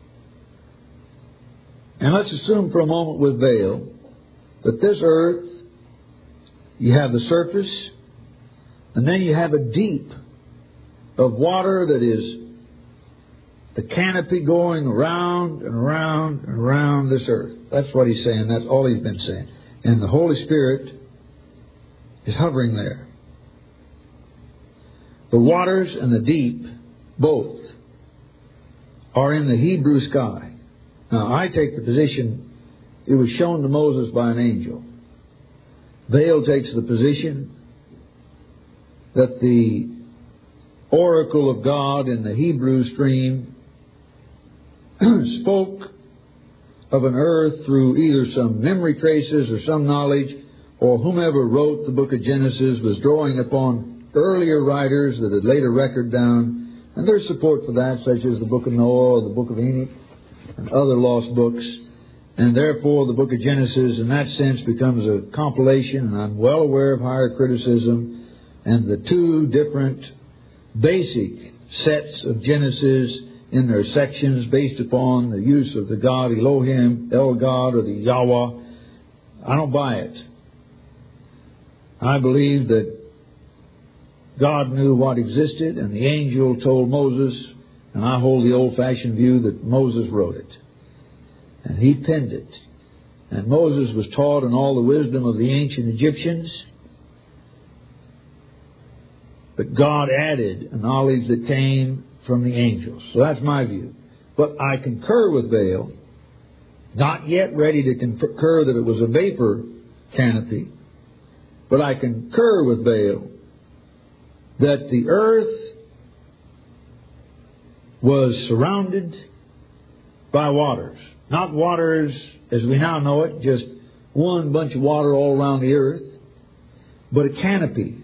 And let's assume for a moment with Vail that this earth, you have the surface, and then you have a deep of water that is the canopy going around and around and around this earth. That's what He's saying. That's all He's been saying. And the Holy Spirit is hovering there. The waters and the deep, both, are in the Hebrew sky. Now, I take the position it was shown to Moses by an angel. Vail takes the position that the oracle of God in the Hebrew stream spoke of an earth through either some memory traces or some knowledge, or whomever wrote the book of Genesis was drawing upon earlier writers that had laid a record down, and there's support for that, such as the book of Noah or the book of Enoch and other lost books. And therefore the book of Genesis in that sense becomes a compilation, and I'm well aware of higher criticism and the two different basic sets of Genesis in their sections based upon the use of the God Elohim, El God, or the Yahweh. I don't buy it. I believe that God knew what existed, and the angel told Moses, and I hold the old-fashioned view that Moses wrote it. And he penned it. And Moses was taught in all the wisdom of the ancient Egyptians. But God added a knowledge that came from the angels. So that's my view. But I concur with Vail, not yet ready to concur that it was a vapor canopy, but I concur with Vail that the earth was surrounded by waters. Not waters as we now know it, just one bunch of water all around the earth, but a canopy.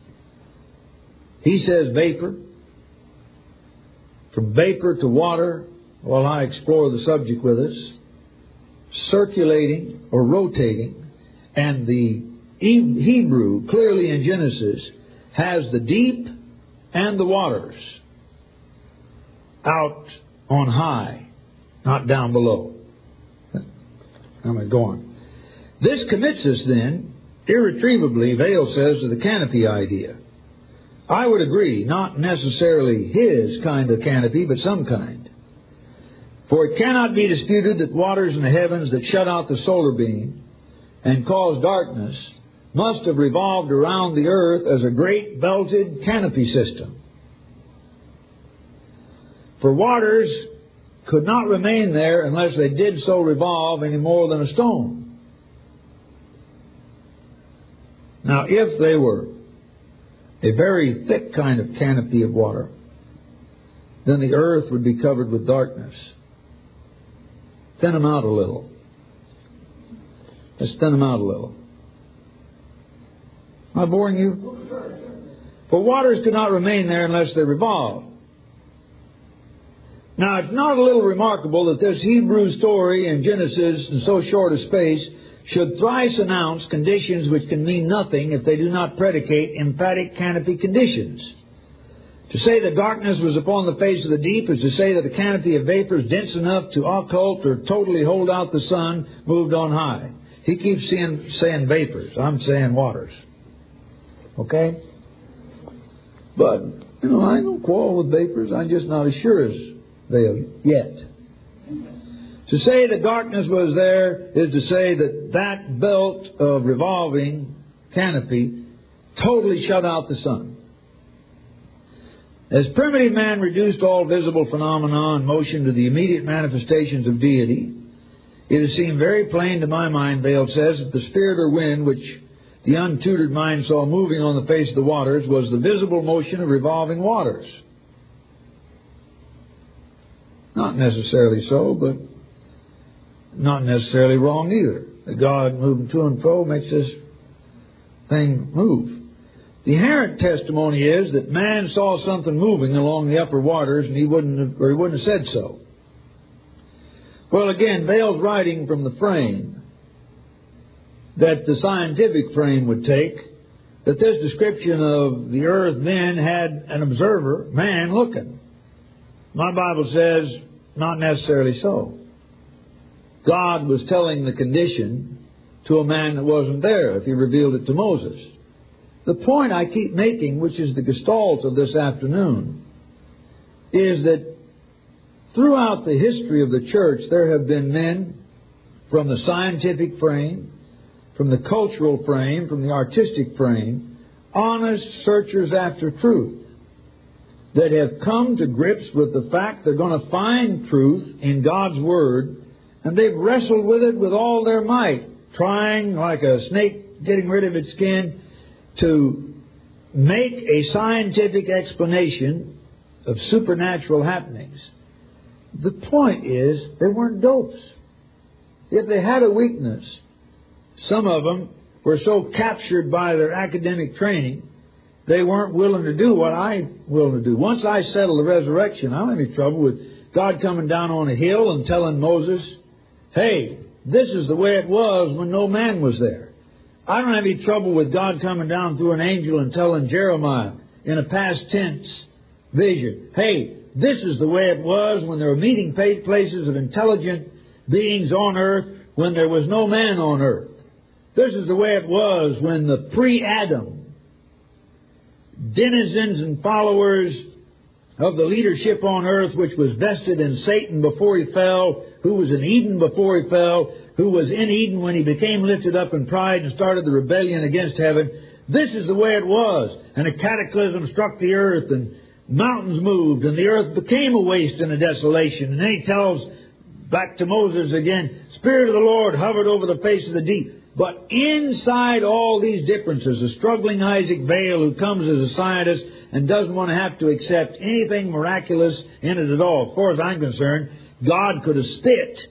He says vapor. From vapor to water, while I explore the subject with us, circulating or rotating, and the Hebrew, clearly in Genesis, has the deep and the waters out on high, not down below. I'm going to go on. This commits us then, irretrievably, Vail says, to the canopy idea. I would agree, not necessarily his kind of canopy, but some kind. For it cannot be disputed that waters in the heavens that shut out the solar beam and cause darkness must have revolved around the earth as a great belted canopy system. For waters could not remain there unless they did so revolve any more than a stone. Now, if they were a very thick kind of canopy of water, then the earth would be covered with darkness. Thin them out a little. Let's thin them out a little. Am I boring you? For waters could not remain there unless they revolved. Now, it's not a little remarkable that this Hebrew story in Genesis, in so short a space, should thrice announce conditions which can mean nothing if they do not predicate emphatic canopy conditions. To say that darkness was upon the face of the deep is to say that the canopy of vapors dense enough to occult or totally hold out the sun moved on high. He keeps saying vapors. I'm saying waters. Okay? But, I don't quarrel with vapors. I'm just not as sure as Vail yet. To say that darkness was there is to say that that belt of revolving canopy totally shut out the sun. As primitive man reduced all visible phenomena in motion to the immediate manifestations of deity, it has seemed very plain to my mind, Vail says, that the spirit or wind which the untutored mind saw moving on the face of the waters was the visible motion of revolving waters. Not necessarily so, but not necessarily wrong either. The God moving to and fro makes this thing move. The inherent testimony is that man saw something moving along the upper waters, and he wouldn't have said so. Well, again, Vail's writing from the frame that the scientific frame would take, that this description of the earth then had an observer, man, looking. My Bible says not necessarily so. God was telling the condition to a man that wasn't there if he revealed it to Moses. The point I keep making, which is the gestalt of this afternoon, is that throughout the history of the church there have been men from the scientific frame, from the cultural frame, from the artistic frame, honest searchers after truth. that have come to grips with the fact they're going to find truth in God's Word, and they've wrestled with it with all their might, trying, like a snake getting rid of its skin, to make a scientific explanation of supernatural happenings. The point is, they weren't dopes. If they had a weakness, some of them were so captured by their academic training, they weren't willing to do what I'm willing to do. Once I settle the resurrection, I don't have any trouble with God coming down on a hill and telling Moses, hey, this is the way it was when no man was there. I don't have any trouble with God coming down through an angel and telling Jeremiah in a past tense vision, hey, this is the way it was when there were meeting places of intelligent beings on earth when there was no man on earth. This is the way it was when the pre-Adam denizens and followers of the leadership on earth, which was vested in Satan before he fell, who was in Eden before he fell, who was in Eden when he became lifted up in pride and started the rebellion against heaven. This is the way it was. And a cataclysm struck the earth, and mountains moved, and the earth became a waste and a desolation. And then he tells back to Moses again, Spirit of the Lord hovered over the face of the deep. But inside all these differences, a struggling Isaac Vail who comes as a scientist and doesn't want to have to accept anything miraculous in it at all. As far as I'm concerned, God could have spit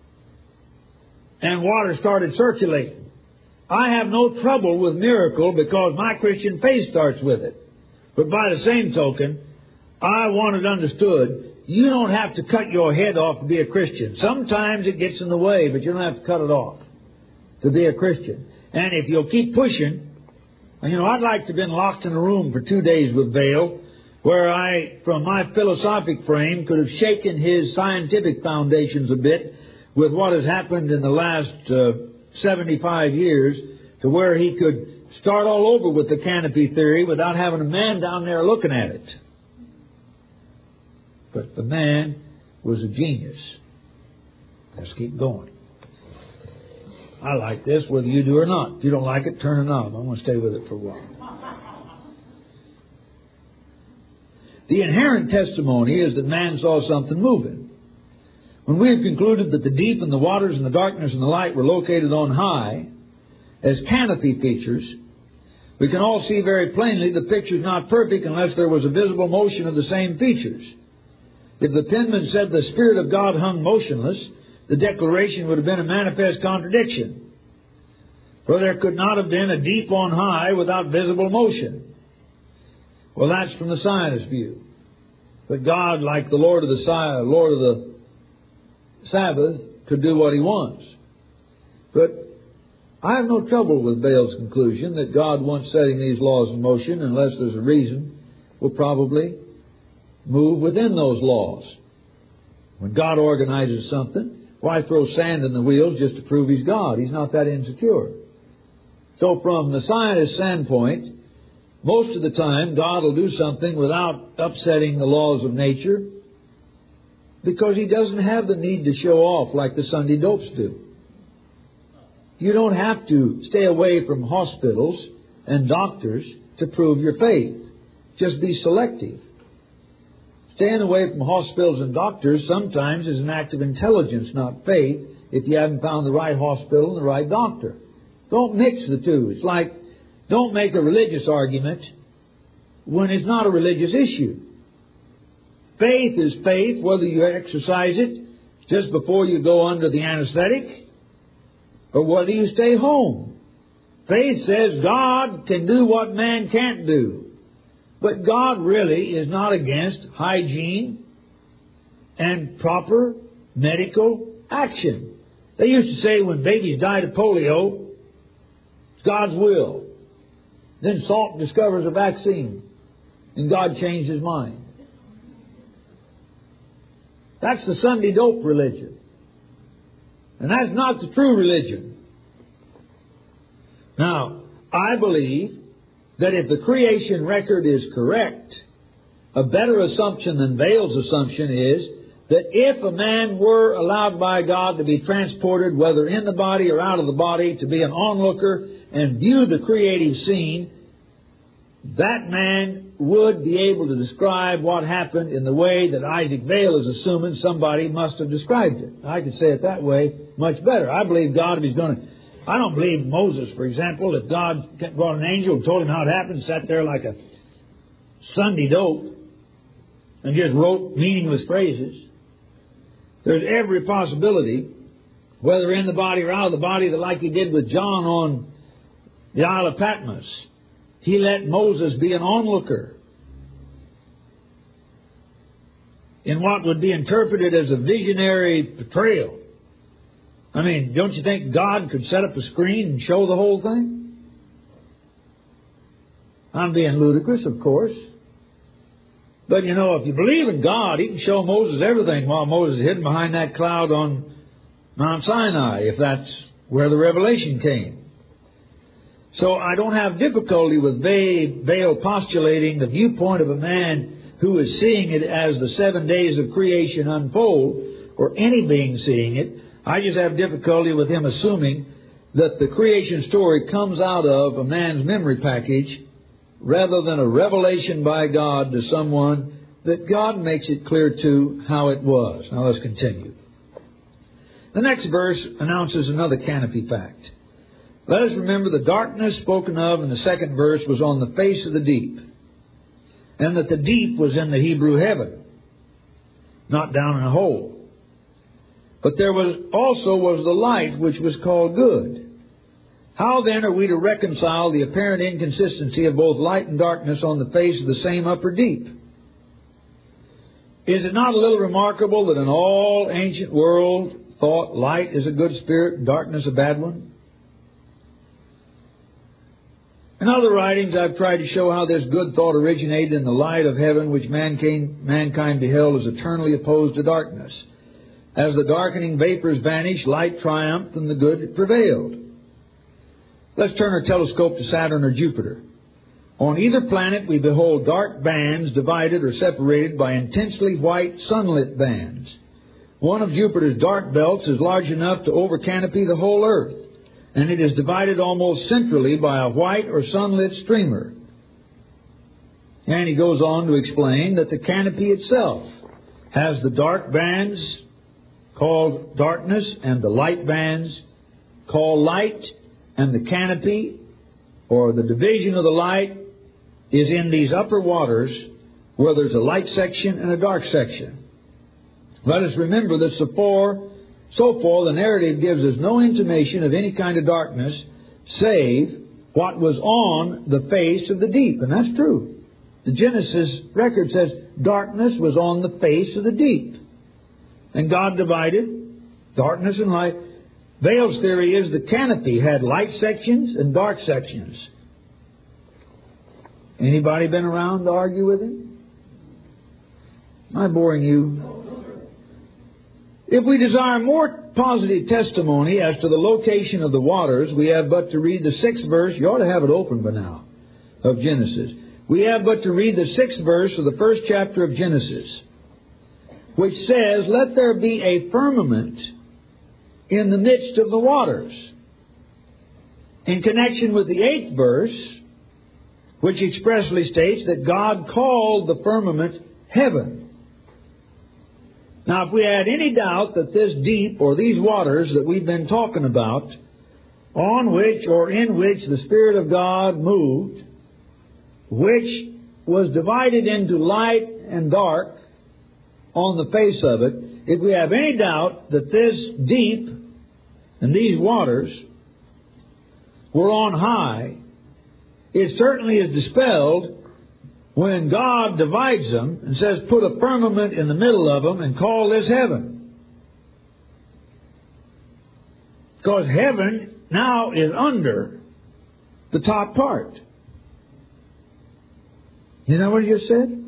and water started circulating. I have no trouble with miracle because my Christian faith starts with it. But by the same token, I want it understood, you don't have to cut your head off to be a Christian. Sometimes it gets in the way, but you don't have to cut it off to be a Christian. And if you'll keep pushing, I'd like to have been locked in a room for 2 days with Vail, where I, from my philosophic frame, could have shaken his scientific foundations a bit with what has happened in the last 75 years, to where he could start all over with the canopy theory without having a man down there looking at it. But the man was a genius. Let's keep going. I like this, whether you do or not. If you don't like it, turn it on. I'm going to stay with it for a while. The inherent testimony is that man saw something moving. When we have concluded that the deep and the waters and the darkness and the light were located on high as canopy features, we can all see very plainly the picture is not perfect unless there was a visible motion of the same features. If the penman said the Spirit of God hung motionless, the declaration would have been a manifest contradiction. For there could not have been a deep on high without visible motion. Well, that's from the scientist view. But God, like the Lord of the Sabbath, could do what He wants. But I have no trouble with Bale's conclusion that God, once setting these laws in motion, unless there's a reason, will probably move within those laws. When God organizes something, why throw sand in the wheels just to prove He's God? He's not that insecure. So from the scientist's standpoint, most of the time God will do something without upsetting the laws of nature because He doesn't have the need to show off like the Sunday dopes do. You don't have to stay away from hospitals and doctors to prove your faith. Just be selective. Staying away from hospitals and doctors sometimes is an act of intelligence, not faith, if you haven't found the right hospital and the right doctor. Don't mix the two. It's like, don't make a religious argument when it's not a religious issue. Faith is faith, whether you exercise it just before you go under the anesthetic or whether you stay home. Faith says God can do what man can't do. But God really is not against hygiene and proper medical action. They used to say when babies died of polio, it's God's will. Then Salk discovers a vaccine, and God changed His mind. That's the Sunday dope religion. And that's not the true religion. Now, I believe that if the creation record is correct, a better assumption than Vail's assumption is that if a man were allowed by God to be transported, whether in the body or out of the body, to be an onlooker and view the creative scene, that man would be able to describe what happened in the way that Isaac Vail is assuming somebody must have described it. I could say it that way much better. I believe God, if He's going to... I don't believe Moses, for example, if God brought an angel and told him how it happened, sat there like a Sunday dope and just wrote meaningless phrases. There's every possibility, whether in the body or out of the body, that like He did with John on the Isle of Patmos, He let Moses be an onlooker in what would be interpreted as a visionary portrayal. I mean, don't you think God could set up a screen and show the whole thing? I'm being ludicrous, of course. But, you know, if you believe in God, He can show Moses everything while Moses is hidden behind that cloud on Mount Sinai, if that's where the revelation came. So I don't have difficulty with Vail postulating the viewpoint of a man who is seeing it as the 7 days of creation unfold, or any being seeing it. I just have difficulty with him assuming that the creation story comes out of a man's memory package rather than a revelation by God to someone that God makes it clear to how it was. Now let's continue. The next verse announces another canopy fact. Let us remember the darkness spoken of in the second verse was on the face of the deep, and that the deep was in the Hebrew heaven, not down in a hole. But there was the light, which was called good. How then are we to reconcile the apparent inconsistency of both light and darkness on the face of the same upper deep? Is it not a little remarkable that in all ancient world thought light is a good spirit and darkness a bad one? In other writings, I've tried to show how this good thought originated in the light of heaven, which mankind beheld as eternally opposed to darkness. As the darkening vapors vanished, light triumphed and the good prevailed. Let's turn our telescope to Saturn or Jupiter. On either planet we behold dark bands divided or separated by intensely white sunlit bands. One of Jupiter's dark belts is large enough to overcanopy the whole Earth, and it is divided almost centrally by a white or sunlit streamer. And he goes on to explain that the canopy itself has the dark bands called darkness and the light bands called light, and the canopy or the division of the light is in these upper waters where there's a light section and a dark section. Let us remember that so far the narrative gives us no intimation of any kind of darkness save what was on the face of the deep. And that's true. The Genesis record says darkness was on the face of the deep. And God divided darkness and light. Vail's theory is the canopy had light sections and dark sections. Anybody been around to argue with him? Am I boring you? If we desire more positive testimony as to the location of the waters, we have but to read the 6th verse. You ought to have it open by now, of Genesis. We have but to read the 6th verse of the 1st chapter of Genesis, which says, "Let there be a firmament in the midst of the waters." In connection with the 8th verse, which expressly states that God called the firmament heaven. Now, if we had any doubt that this deep, or these waters that we've been talking about, on which or in which the Spirit of God moved, which was divided into light and dark on the face of it, if we have any doubt that this deep and these waters were on high, it certainly is dispelled when God divides them and says, put a firmament in the middle of them and call this heaven. Because heaven now is under the top part. You know what he just said?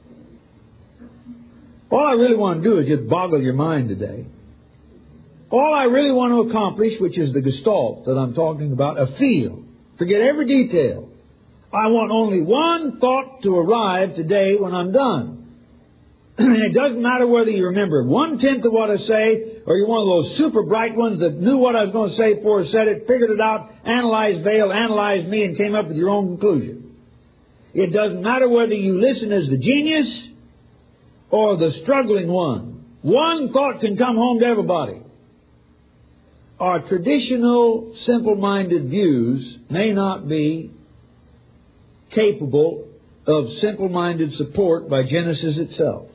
All I really want to do is just boggle your mind today. All I really want to accomplish, which is the gestalt that I'm talking about, a feel. Forget every detail. I want only one thought to arrive today when I'm done. It doesn't matter whether you remember 1/10 of what I say, or you're one of those super bright ones that knew what I was going to say before I said it, figured it out, analyzed Vail, analyzed me, and came up with your own conclusion. It doesn't matter whether you listen as the genius or the struggling one. One thought can come home to everybody. Our traditional, simple-minded views may not be capable of simple-minded support by Genesis itself.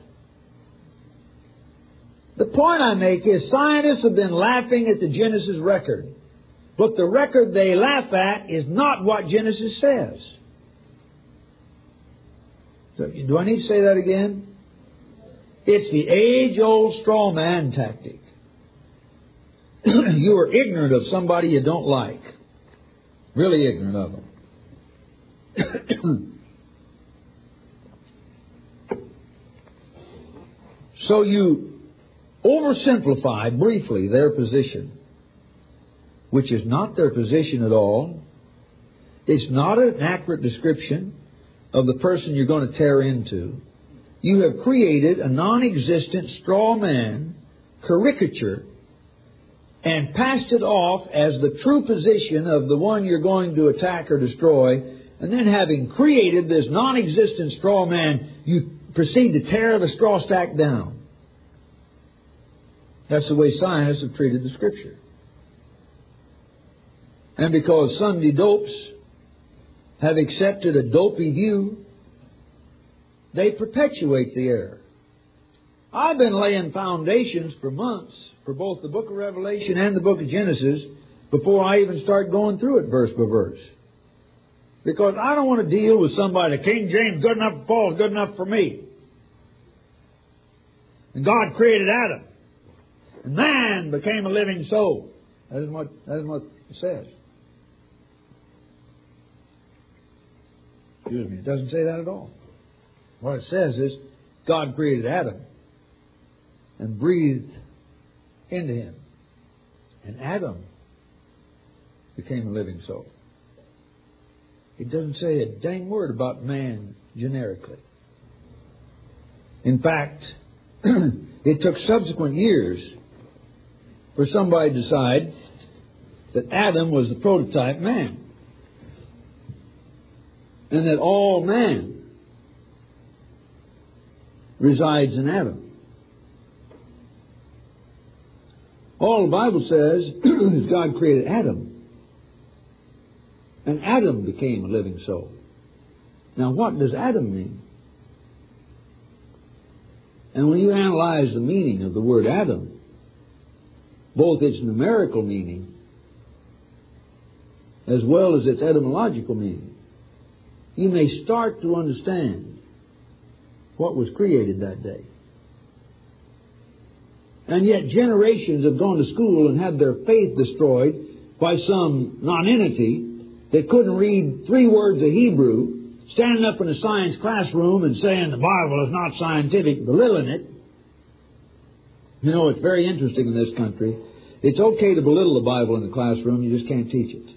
The point I make is scientists have been laughing at the Genesis record, but the record they laugh at is not what Genesis says. So, do I need to say that again? It's the age-old straw man tactic. You are ignorant of somebody you don't like. Really ignorant of them. So you oversimplify briefly their position, which is not their position at all. It's not an accurate description of the person you're going to tear into. You have created a non-existent straw man caricature and passed it off as the true position of the one you're going to attack or destroy. And then having created this non-existent straw man, you proceed to tear the straw stack down. That's the way scientists have treated the Scripture. And because Sunday dopes have accepted a dopey view, they perpetuate the error. I've been laying foundations for months for both the book of Revelation and the book of Genesis before I even start going through it verse by verse. Because I don't want to deal with somebody, King James, good enough for Paul, good enough for me. And God created Adam. And man became a living soul. That is what it says. Excuse me, it doesn't say that at all. What it says is God created Adam and breathed into him. And Adam became a living soul. It doesn't say a dang word about man generically. In fact, it took subsequent years for somebody to decide that Adam was the prototype man. And that all man resides in Adam. All the Bible says is God created Adam. And Adam became a living soul. Now, what does Adam mean? And when you analyze the meaning of the word Adam, both its numerical meaning as well as its etymological meaning, you may start to understand what was created that day. And yet generations have gone to school and had their faith destroyed by some nonentity that couldn't read 3 words of Hebrew, standing up in a science classroom and saying the Bible is not scientific, belittling it. You know, it's very interesting in this country. It's okay to belittle the Bible in the classroom, you just can't teach it.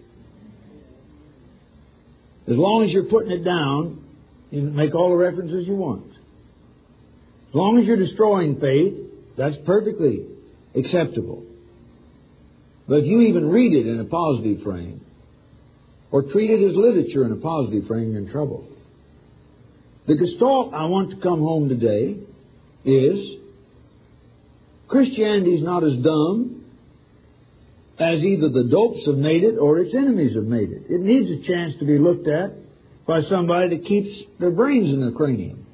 As long as you're putting it down, you can make all the references you want. As long as you're destroying faith, that's perfectly acceptable. But if you even read it in a positive frame, or treat it as literature in a positive frame, you're in trouble. The gestalt I want to come home today is Christianity is not as dumb as either the dopes have made it or its enemies have made it. It needs a chance to be looked at by somebody that keeps their brains in their cranium.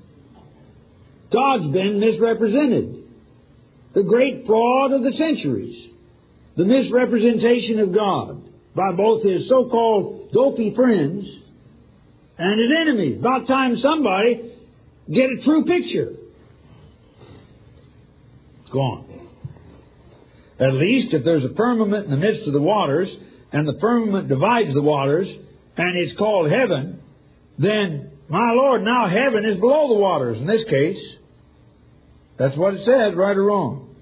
God's been misrepresented. The great fraud of the centuries. The misrepresentation of God by both his so-called dopey friends and his enemies. About time somebody get a true picture. It's gone. At least if there's a firmament in the midst of the waters, and the firmament divides the waters, and it's called heaven, then, my Lord, now heaven is below the waters in this case. That's what it says, right or wrong.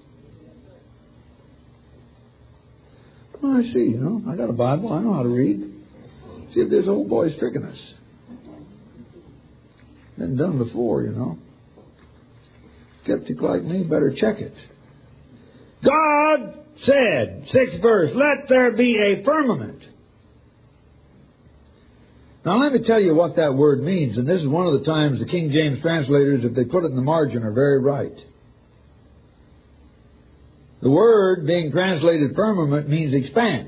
Well, I see, I got a Bible, I know how to read. See if this old boy's tricking us. Been done before, Skeptic like me better check it. God said, 6th verse, let there be a firmament Now let me tell you what that word means, and this is one of the times the King James translators, if they put it in the margin, are very right. The word being translated firmament means expanse.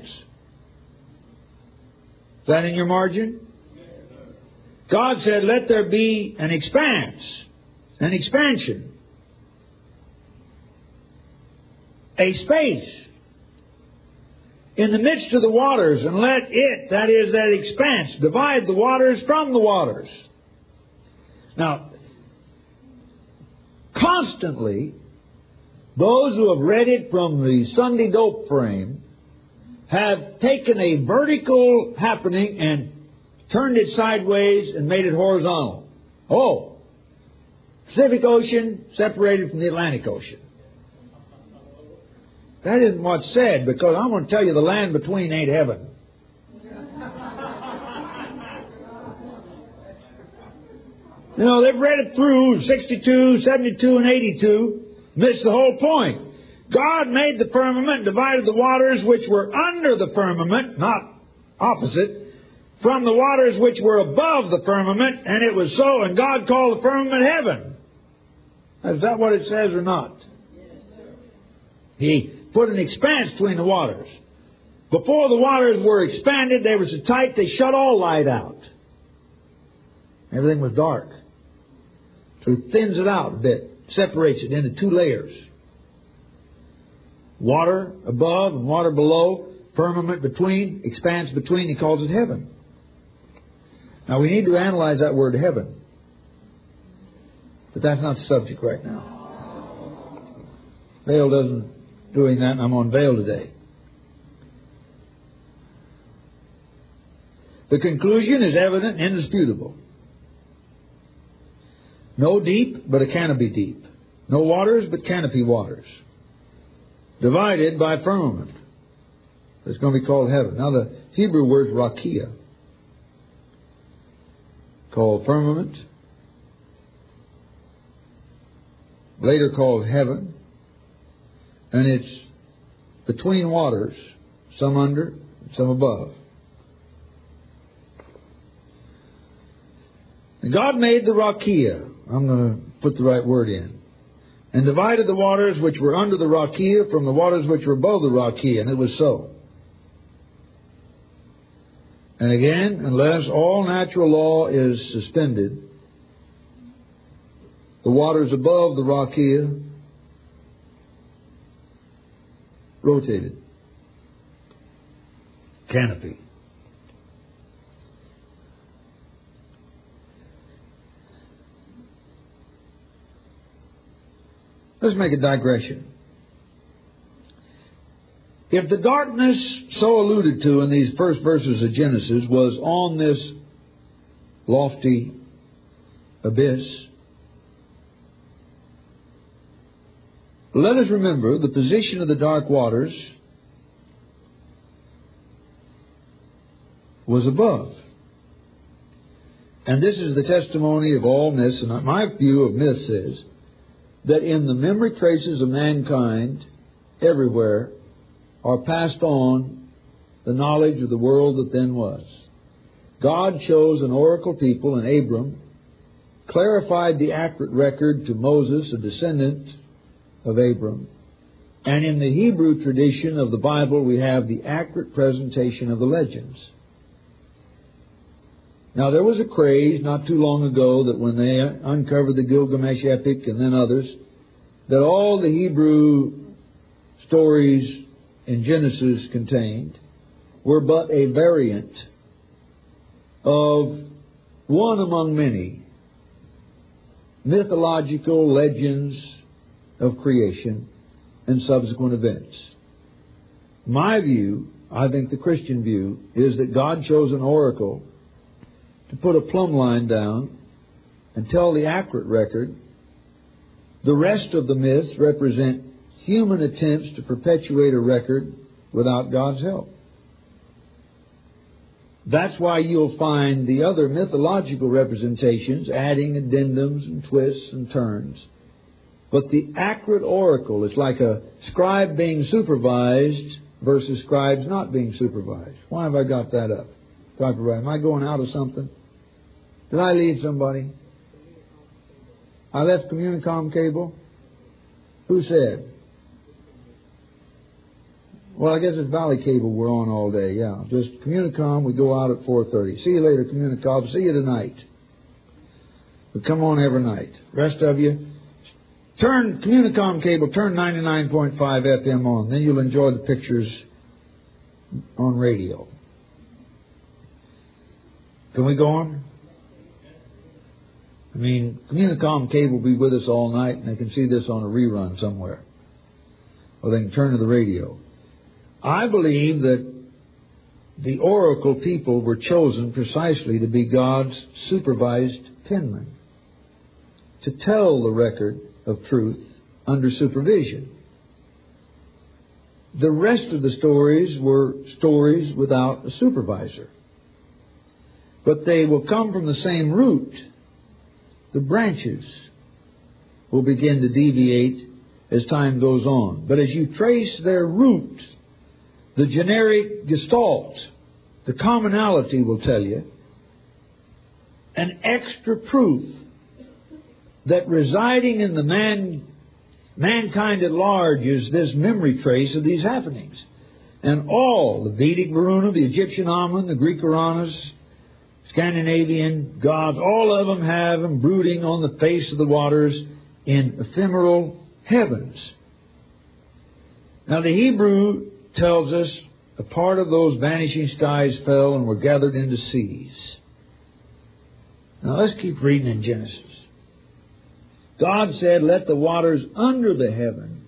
Is that in your margin? God said, let there be an expanse, an expansion, a space in the midst of the waters, and let it, that is, that expanse, divide the waters from the waters. Now, constantly, those who have read it from the Sunday dope frame have taken a vertical happening and turned it sideways and made it horizontal. Oh, Pacific Ocean separated from the Atlantic Ocean. That isn't what's said, because I'm going to tell you the land between ain't heaven. You know, they've read it through 62, 72, and 82. Missed the whole point. God made the firmament, divided the waters which were under the firmament, not opposite, from the waters which were above the firmament, and it was so, and God called the firmament heaven. Is that what it says or not? He put an expanse between the waters. Before the waters were expanded, they were so tight they shut all light out. Everything was dark. So he thins it out a bit, separates it into two layers. Water above and water below, firmament between, expanse between, he calls it heaven. Now we need to analyze that word heaven. But that's not the subject right now. Vail doesn't doing that, and I'm on Vail today. The conclusion is evident and indisputable. No deep, but a canopy deep. No waters, but canopy waters. Divided by firmament. It's going to be called heaven. Now the Hebrew word rakia, called firmament, later called heaven, and it's between waters, some under, some above. And God made the rakia, I'm going to put the right word in, and divided the waters which were under the rakia from the waters which were above the rakia, and it was so. And again, unless all natural law is suspended, the waters above the rakia rotated. Canopy. Let's make a digression. If the darkness so alluded to in these first verses of Genesis was on this lofty abyss, let us remember the position of the dark waters was above. And this is the testimony of all myths, and my view of myths is that in the memory traces of mankind everywhere are passed on the knowledge of the world that then was. God chose an oracle people in Abram, clarified the accurate record to Moses, a descendant of Abram, and in the Hebrew tradition of the Bible we have the accurate presentation of the legends. Now there was a craze not too long ago that when they uncovered the Gilgamesh epic and then others, that all the Hebrew stories in Genesis contained were but a variant of one among many mythological legends of creation and subsequent events. My view, I think the Christian view, is that God chose an oracle to put a plumb line down and tell the accurate record. The rest of the myths represent human attempts to perpetuate a record without God's help. That's why you'll find the other mythological representations adding addendums and twists and turns. But the accurate oracle is like a scribe being supervised versus scribes not being supervised. Why have I got that up? Copyright. Am I going out of something? Did I leave somebody? I left Communicom cable? Who said? Well, I guess it's Valley Cable we're on all day, yeah. Just Communicom, we go out at 4:30. See you later, Communicom. See you tonight. We come on every night. Rest of you, turn Communicom cable, turn 99.5 FM on. Then you'll enjoy the pictures on radio. Can we go on? I mean, Communicom cable will be with us all night, and they can see this on a rerun somewhere. Or they can turn to the radio. I believe that the oracle people were chosen precisely to be God's supervised penmen, to tell the record of truth under supervision. The rest of the stories were stories without a supervisor. But they will come from the same root. The branches will begin to deviate as time goes on. But as you trace their root, the generic gestalt, the commonality will tell you an extra proof that residing in the mankind at large is this memory trace of these happenings. And all, the Vedic Varuna, the Egyptian Amun, the Greek Uranus, Scandinavian gods, all of them have them brooding on the face of the waters in ephemeral heavens. Now the Hebrew tells us a part of those vanishing skies fell and were gathered into seas. Now let's keep reading in Genesis. God said, let the waters under the heaven.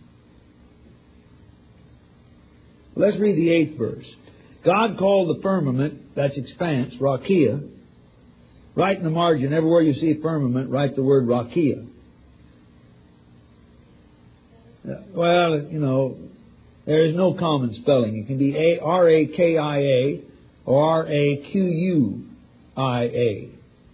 Let's read the 8th verse. God called the firmament, that's expanse, Rakia. Write in the margin, everywhere you see firmament, write the word Rakia. Well, you know, there is no common spelling. It can be R-A-K-I-A or R-A-Q-U-I-A.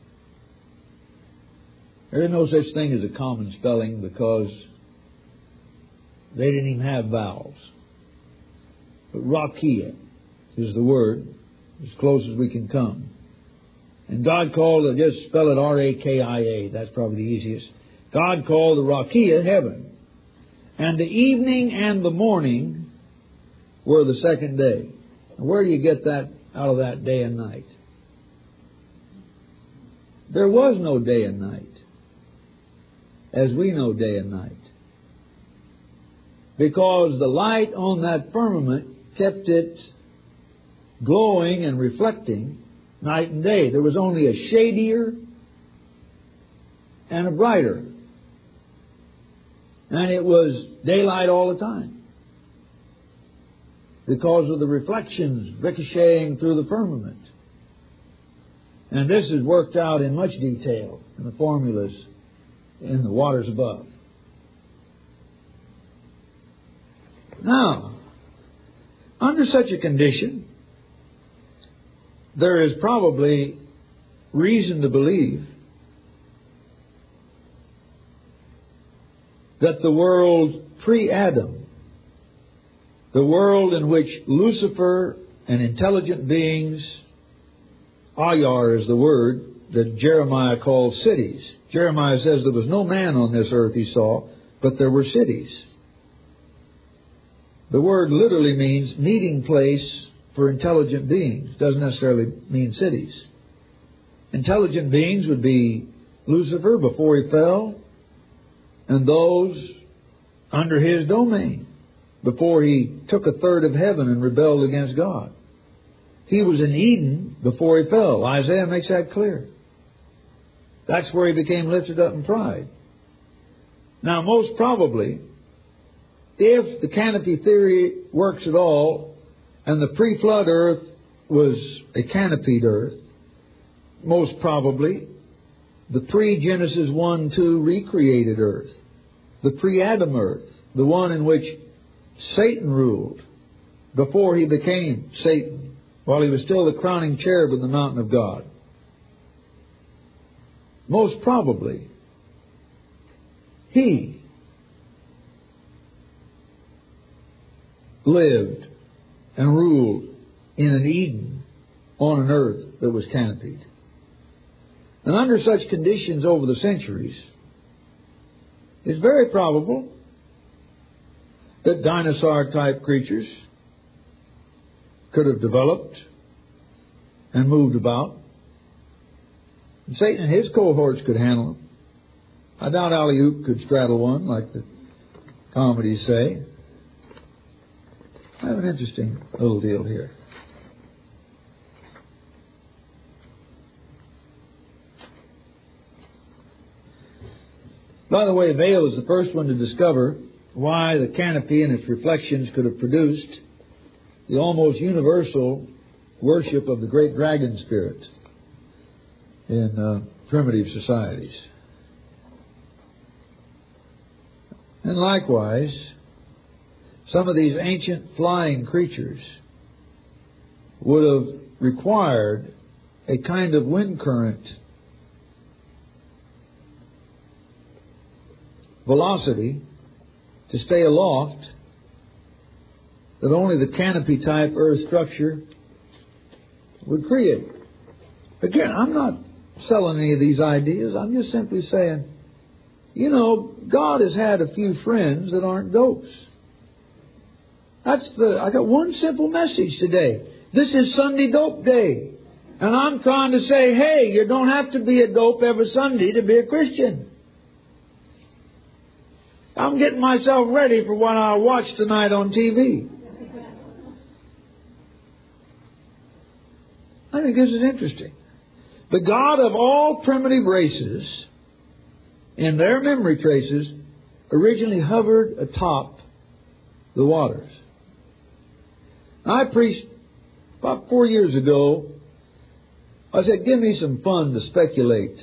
There is no such thing as a common spelling because they didn't even have vowels. But Rakia is the word, as close as we can come. And God called it, just spell it R-A-K-I-A, that's probably the easiest. God called the Rakia heaven. And the evening and the morning were the second day. And where do you get that out of that day and night? There was no day and night, as we know day and night. Because the light on that firmament kept it glowing and reflecting night and day. There was only a shadier and a brighter. And it was daylight all the time because of the reflections ricocheting through the firmament. And this is worked out in much detail in the formulas in the waters above. Now, under such a condition, there is probably reason to believe that the world pre-Adam, the world in which Lucifer and intelligent beings, Ayar is the word that Jeremiah calls cities. Jeremiah says there was no man on this earth he saw, but there were cities. The word literally means meeting place for intelligent beings. Doesn't necessarily mean cities. Intelligent beings would be Lucifer before he fell, and those under his domain before he took a third of heaven and rebelled against God. He was in Eden before he fell. Isaiah makes that clear. That's where he became lifted up in pride. Now, most probably, if the canopy theory works at all, and the pre-flood earth was a canopied earth, most probably the pre-Genesis 1-2 recreated earth, the pre-Adam earth, the one in which Satan ruled before he became Satan, while he was still the crowning cherub in the mountain of God. Most probably, he lived and ruled in an Eden on an earth that was canopied. And under such conditions over the centuries, it's very probable that dinosaur-type creatures could have developed and moved about. And Satan and his cohorts could handle them. I doubt Alley-oop could straddle one, like the comedies say. I have an interesting little deal here. By the way, Vail is the first one to discover why the canopy and its reflections could have produced the almost universal worship of the great dragon spirit in primitive societies. And likewise, some of these ancient flying creatures would have required a kind of wind current velocity to stay aloft that only the canopy type earth structure would create. Again, I'm not selling any of these ideas. I'm just simply saying, you know, God has had a few friends that aren't dopes. I got one simple message today. This is Sunday Dope Day. And I'm trying to say, hey, you don't have to be a dope every Sunday to be a Christian. I'm getting myself ready for what I'll watch tonight on TV. I think this is interesting. The God of all primitive races, in their memory traces, originally hovered atop the waters. I preached about 4 years ago. I said, give me some fun to speculate.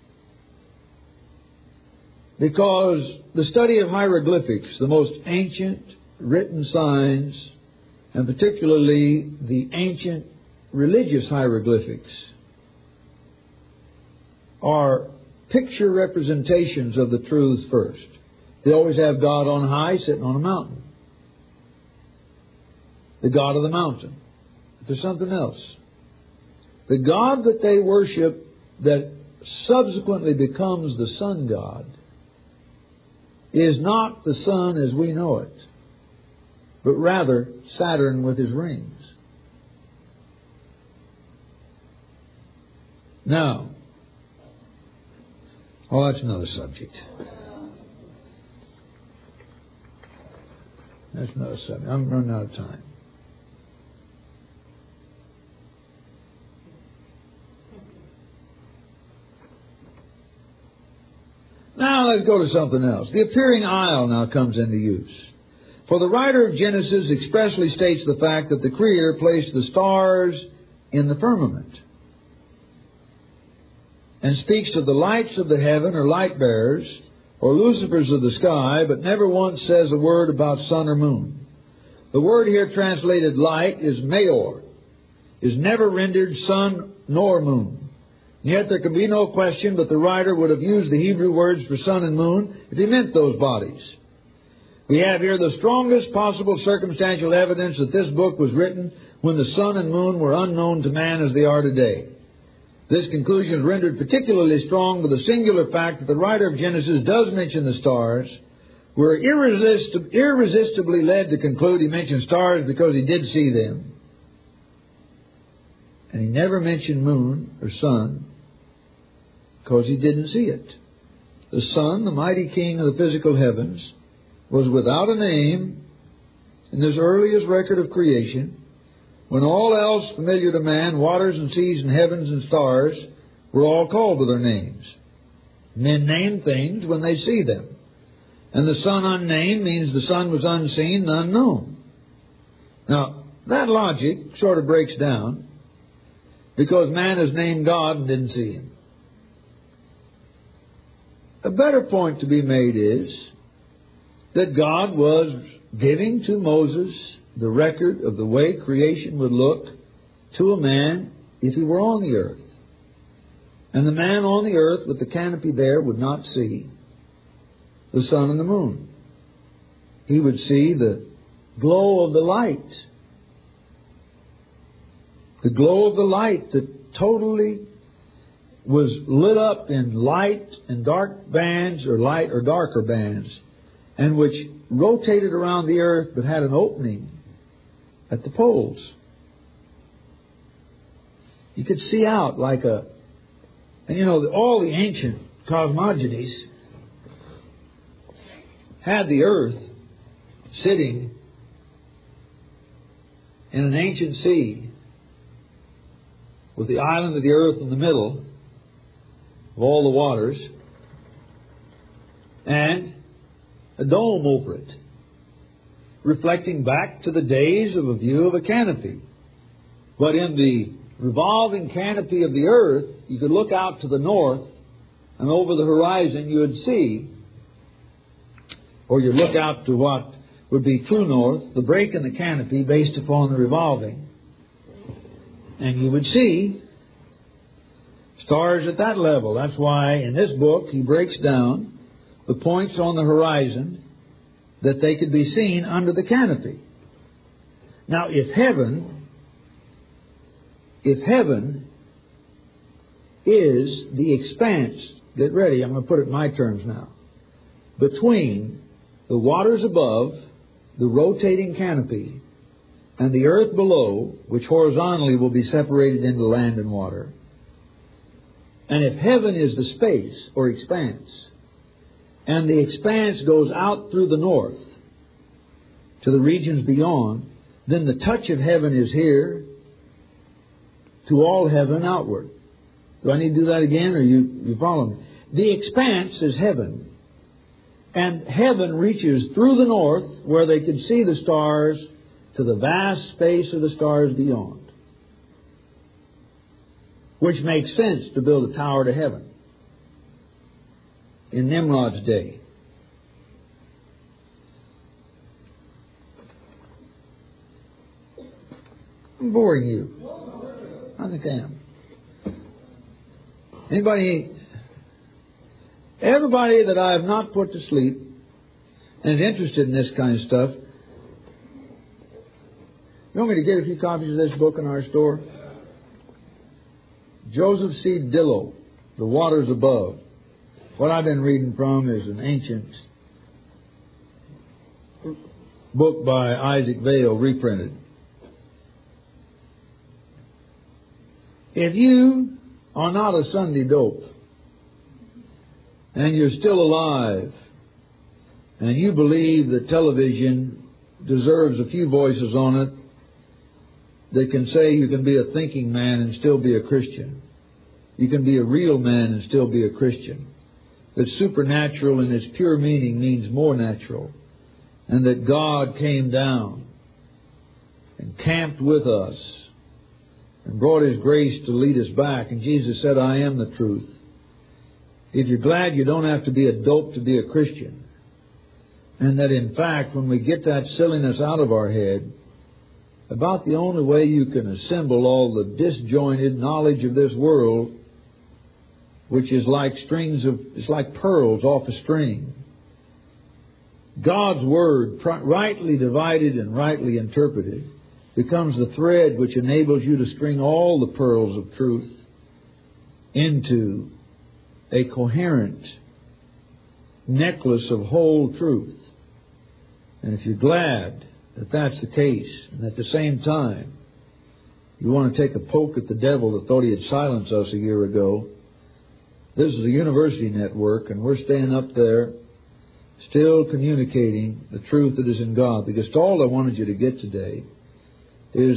Because the study of hieroglyphics, the most ancient written signs, and particularly the ancient religious hieroglyphics, are picture representations of the truths first. They always have God on high sitting on a mountain. The God of the mountain. But there's something else. The God that they worship that subsequently becomes the sun god is not the sun as we know it, but rather Saturn with his rings. Now, that's another subject. That's another subject. I'm running out of time. Now let's go to something else. The appearing isle now comes into use. For the writer of Genesis expressly states the fact that the Creator placed the stars in the firmament and speaks of the lights of the heaven or light bearers or Lucifers of the sky, but never once says a word about sun or moon. The word here translated light is maor, is never rendered sun nor moon. Yet there can be no question that the writer would have used the Hebrew words for sun and moon if he meant those bodies. We have here the strongest possible circumstantial evidence that this book was written when the sun and moon were unknown to man as they are today. This conclusion is rendered particularly strong by the singular fact that the writer of Genesis does mention the stars. We're irresistibly led to conclude he mentioned stars because he did see them. And he never mentioned moon or sun because he didn't see it. The sun, the mighty king of the physical heavens, was without a name in this earliest record of creation, when all else familiar to man, waters and seas and heavens and stars, were all called by their names. Men name things when they see them. And the sun unnamed means the sun was unseen and unknown. Now, that logic sort of breaks down because man has named God and didn't see Him. A better point to be made is that God was giving to Moses the record of the way creation would look to a man if he were on the earth. And the man on the earth with the canopy there would not see the sun and the moon. He would see the glow of the light The glow of the light that totally was lit up in light and dark bands, or light or darker bands, and which rotated around the earth but had an opening at the poles. You could see out like a... And you know, all the ancient cosmogonies had the earth sitting in an ancient sea with the island of the earth in the middle of all the waters and a dome over it, reflecting back to the days of a view of a canopy. But in the revolving canopy of the earth, you could look out to the north, and over the horizon you would see, or you look out to what would be true north, the break in the canopy based upon the revolving, and you would see stars at that level. That's why in this book he breaks down the points on the horizon that they could be seen under the canopy. Now, if heaven is the expanse, get ready, I'm going to put it in my terms now, between the waters above, the rotating canopy, and the earth below, which horizontally will be separated into land and water. And if heaven is the space or expanse, and the expanse goes out through the north to the regions beyond, then the touch of heaven is here to all heaven outward. Do I need to do that again, or you follow me? The expanse is heaven. And heaven reaches through the north, where they could see the stars, to the vast space of the stars beyond. Which makes sense to build a tower to heaven in Nimrod's day. I'm boring you. I think I am. Everybody that I have not put to sleep and is interested in this kind of stuff, you want me to get a few copies of this book in our store? Joseph C. Dillow, The Waters Above. What I've been reading from is an ancient book by Isaac Vail, reprinted. If you are not a Sunday dope, and you're still alive, and you believe that television deserves a few voices on it that can say you can be a thinking man and still be a Christian, you can be a real man and still be a Christian, that supernatural in its pure meaning means more natural, and that God came down and camped with us and brought His grace to lead us back, and Jesus said, I am the truth. If you're glad you don't have to be a dope to be a Christian, and that in fact when we get that silliness out of our head, about the only way you can assemble all the disjointed knowledge of this world, which is like it's like pearls off a string. God's Word, rightly divided and rightly interpreted, becomes the thread which enables you to string all the pearls of truth into a coherent necklace of whole truth. And if you're glad that that's the case, and at the same time you want to take a poke at the devil that thought he had silenced us a year ago, this is a university network, and we're staying up there still communicating the truth that is in God. Because all I wanted you to get today is,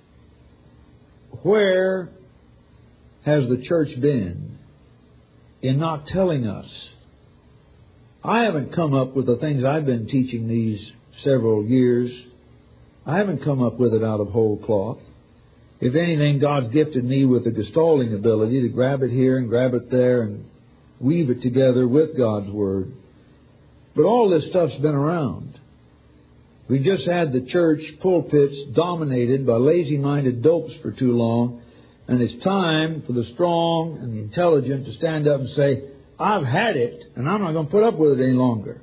where has the church been in not telling us? I haven't come up with the things I've been teaching these several years. I haven't come up with it out of whole cloth. If anything, God gifted me with a gestalting ability to grab it here and grab it there and weave it together with God's Word. But all this stuff's been around. We just had the church pulpits dominated by lazy-minded dopes for too long, and it's time for the strong and the intelligent to stand up and say, I've had it, and I'm not going to put up with it any longer.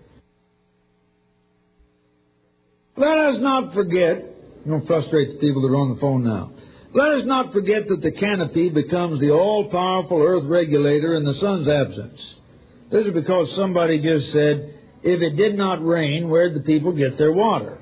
Let us not forget, I'm going to frustrate the people that are on the phone now. Let us not forget that the canopy becomes the all-powerful earth regulator in the sun's absence. This is because somebody just said, if it did not rain, where'd the people get their water?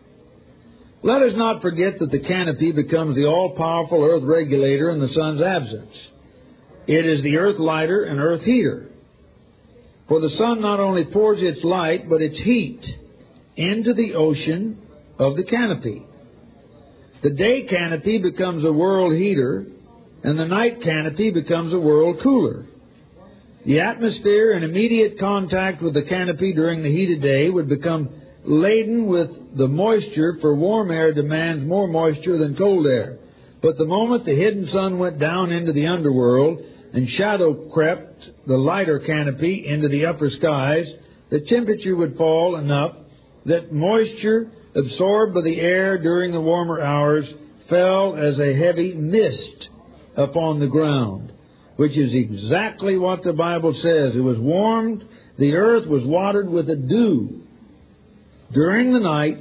Let us not forget that the canopy becomes the all-powerful earth regulator in the sun's absence. It is the earth lighter and earth heater. For the sun not only pours its light, but its heat into the ocean of the canopy. The day canopy becomes a world heater, and the night canopy becomes a world cooler. The atmosphere in immediate contact with the canopy during the heated day would become laden with the moisture, for warm air demands more moisture than cold air. But the moment the hidden sun went down into the underworld and shadow crept the lighter canopy into the upper skies, the temperature would fall enough that moisture absorbed by the air during the warmer hours fell as a heavy mist upon the ground, which is exactly what the Bible says. It was warmed, the earth was watered with a dew during the night,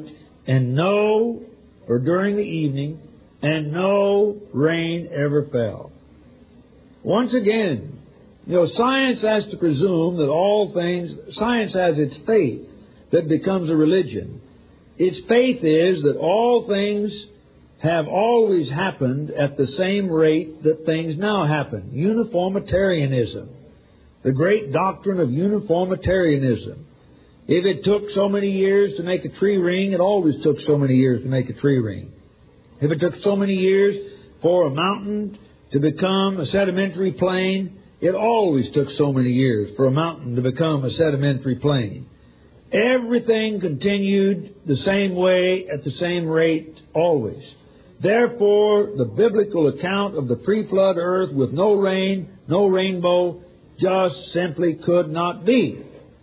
during the evening, and no rain ever fell. Once again, science has to presume that all things, science has its faith that becomes a religion. Its faith is that all things have always happened at the same rate that things now happen. Uniformitarianism, the great doctrine of uniformitarianism. If it took so many years to make a tree ring, it always took so many years to make a tree ring. If it took so many years for a mountain to become a sedimentary plain, it always took so many years for a mountain to become a sedimentary plain. Everything continued the same way at the same rate always. Therefore, the biblical account of the pre-flood earth with no rain, no rainbow, just simply could not be.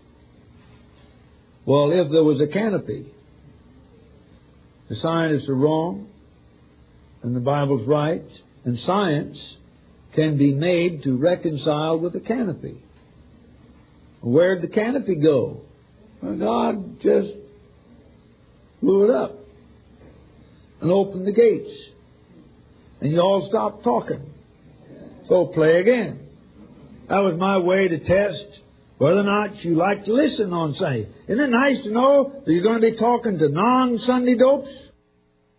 Well, if there was a canopy, the scientists are wrong, and the Bible's right, and science can be made to reconcile with the canopy. Where'd the canopy go? Well, God just blew it up and opened the gates. And you all stopped talking. So play again. That was my way to test whether or not you like to listen on Sunday. Isn't it nice to know that you're going to be talking to non-Sunday dopes?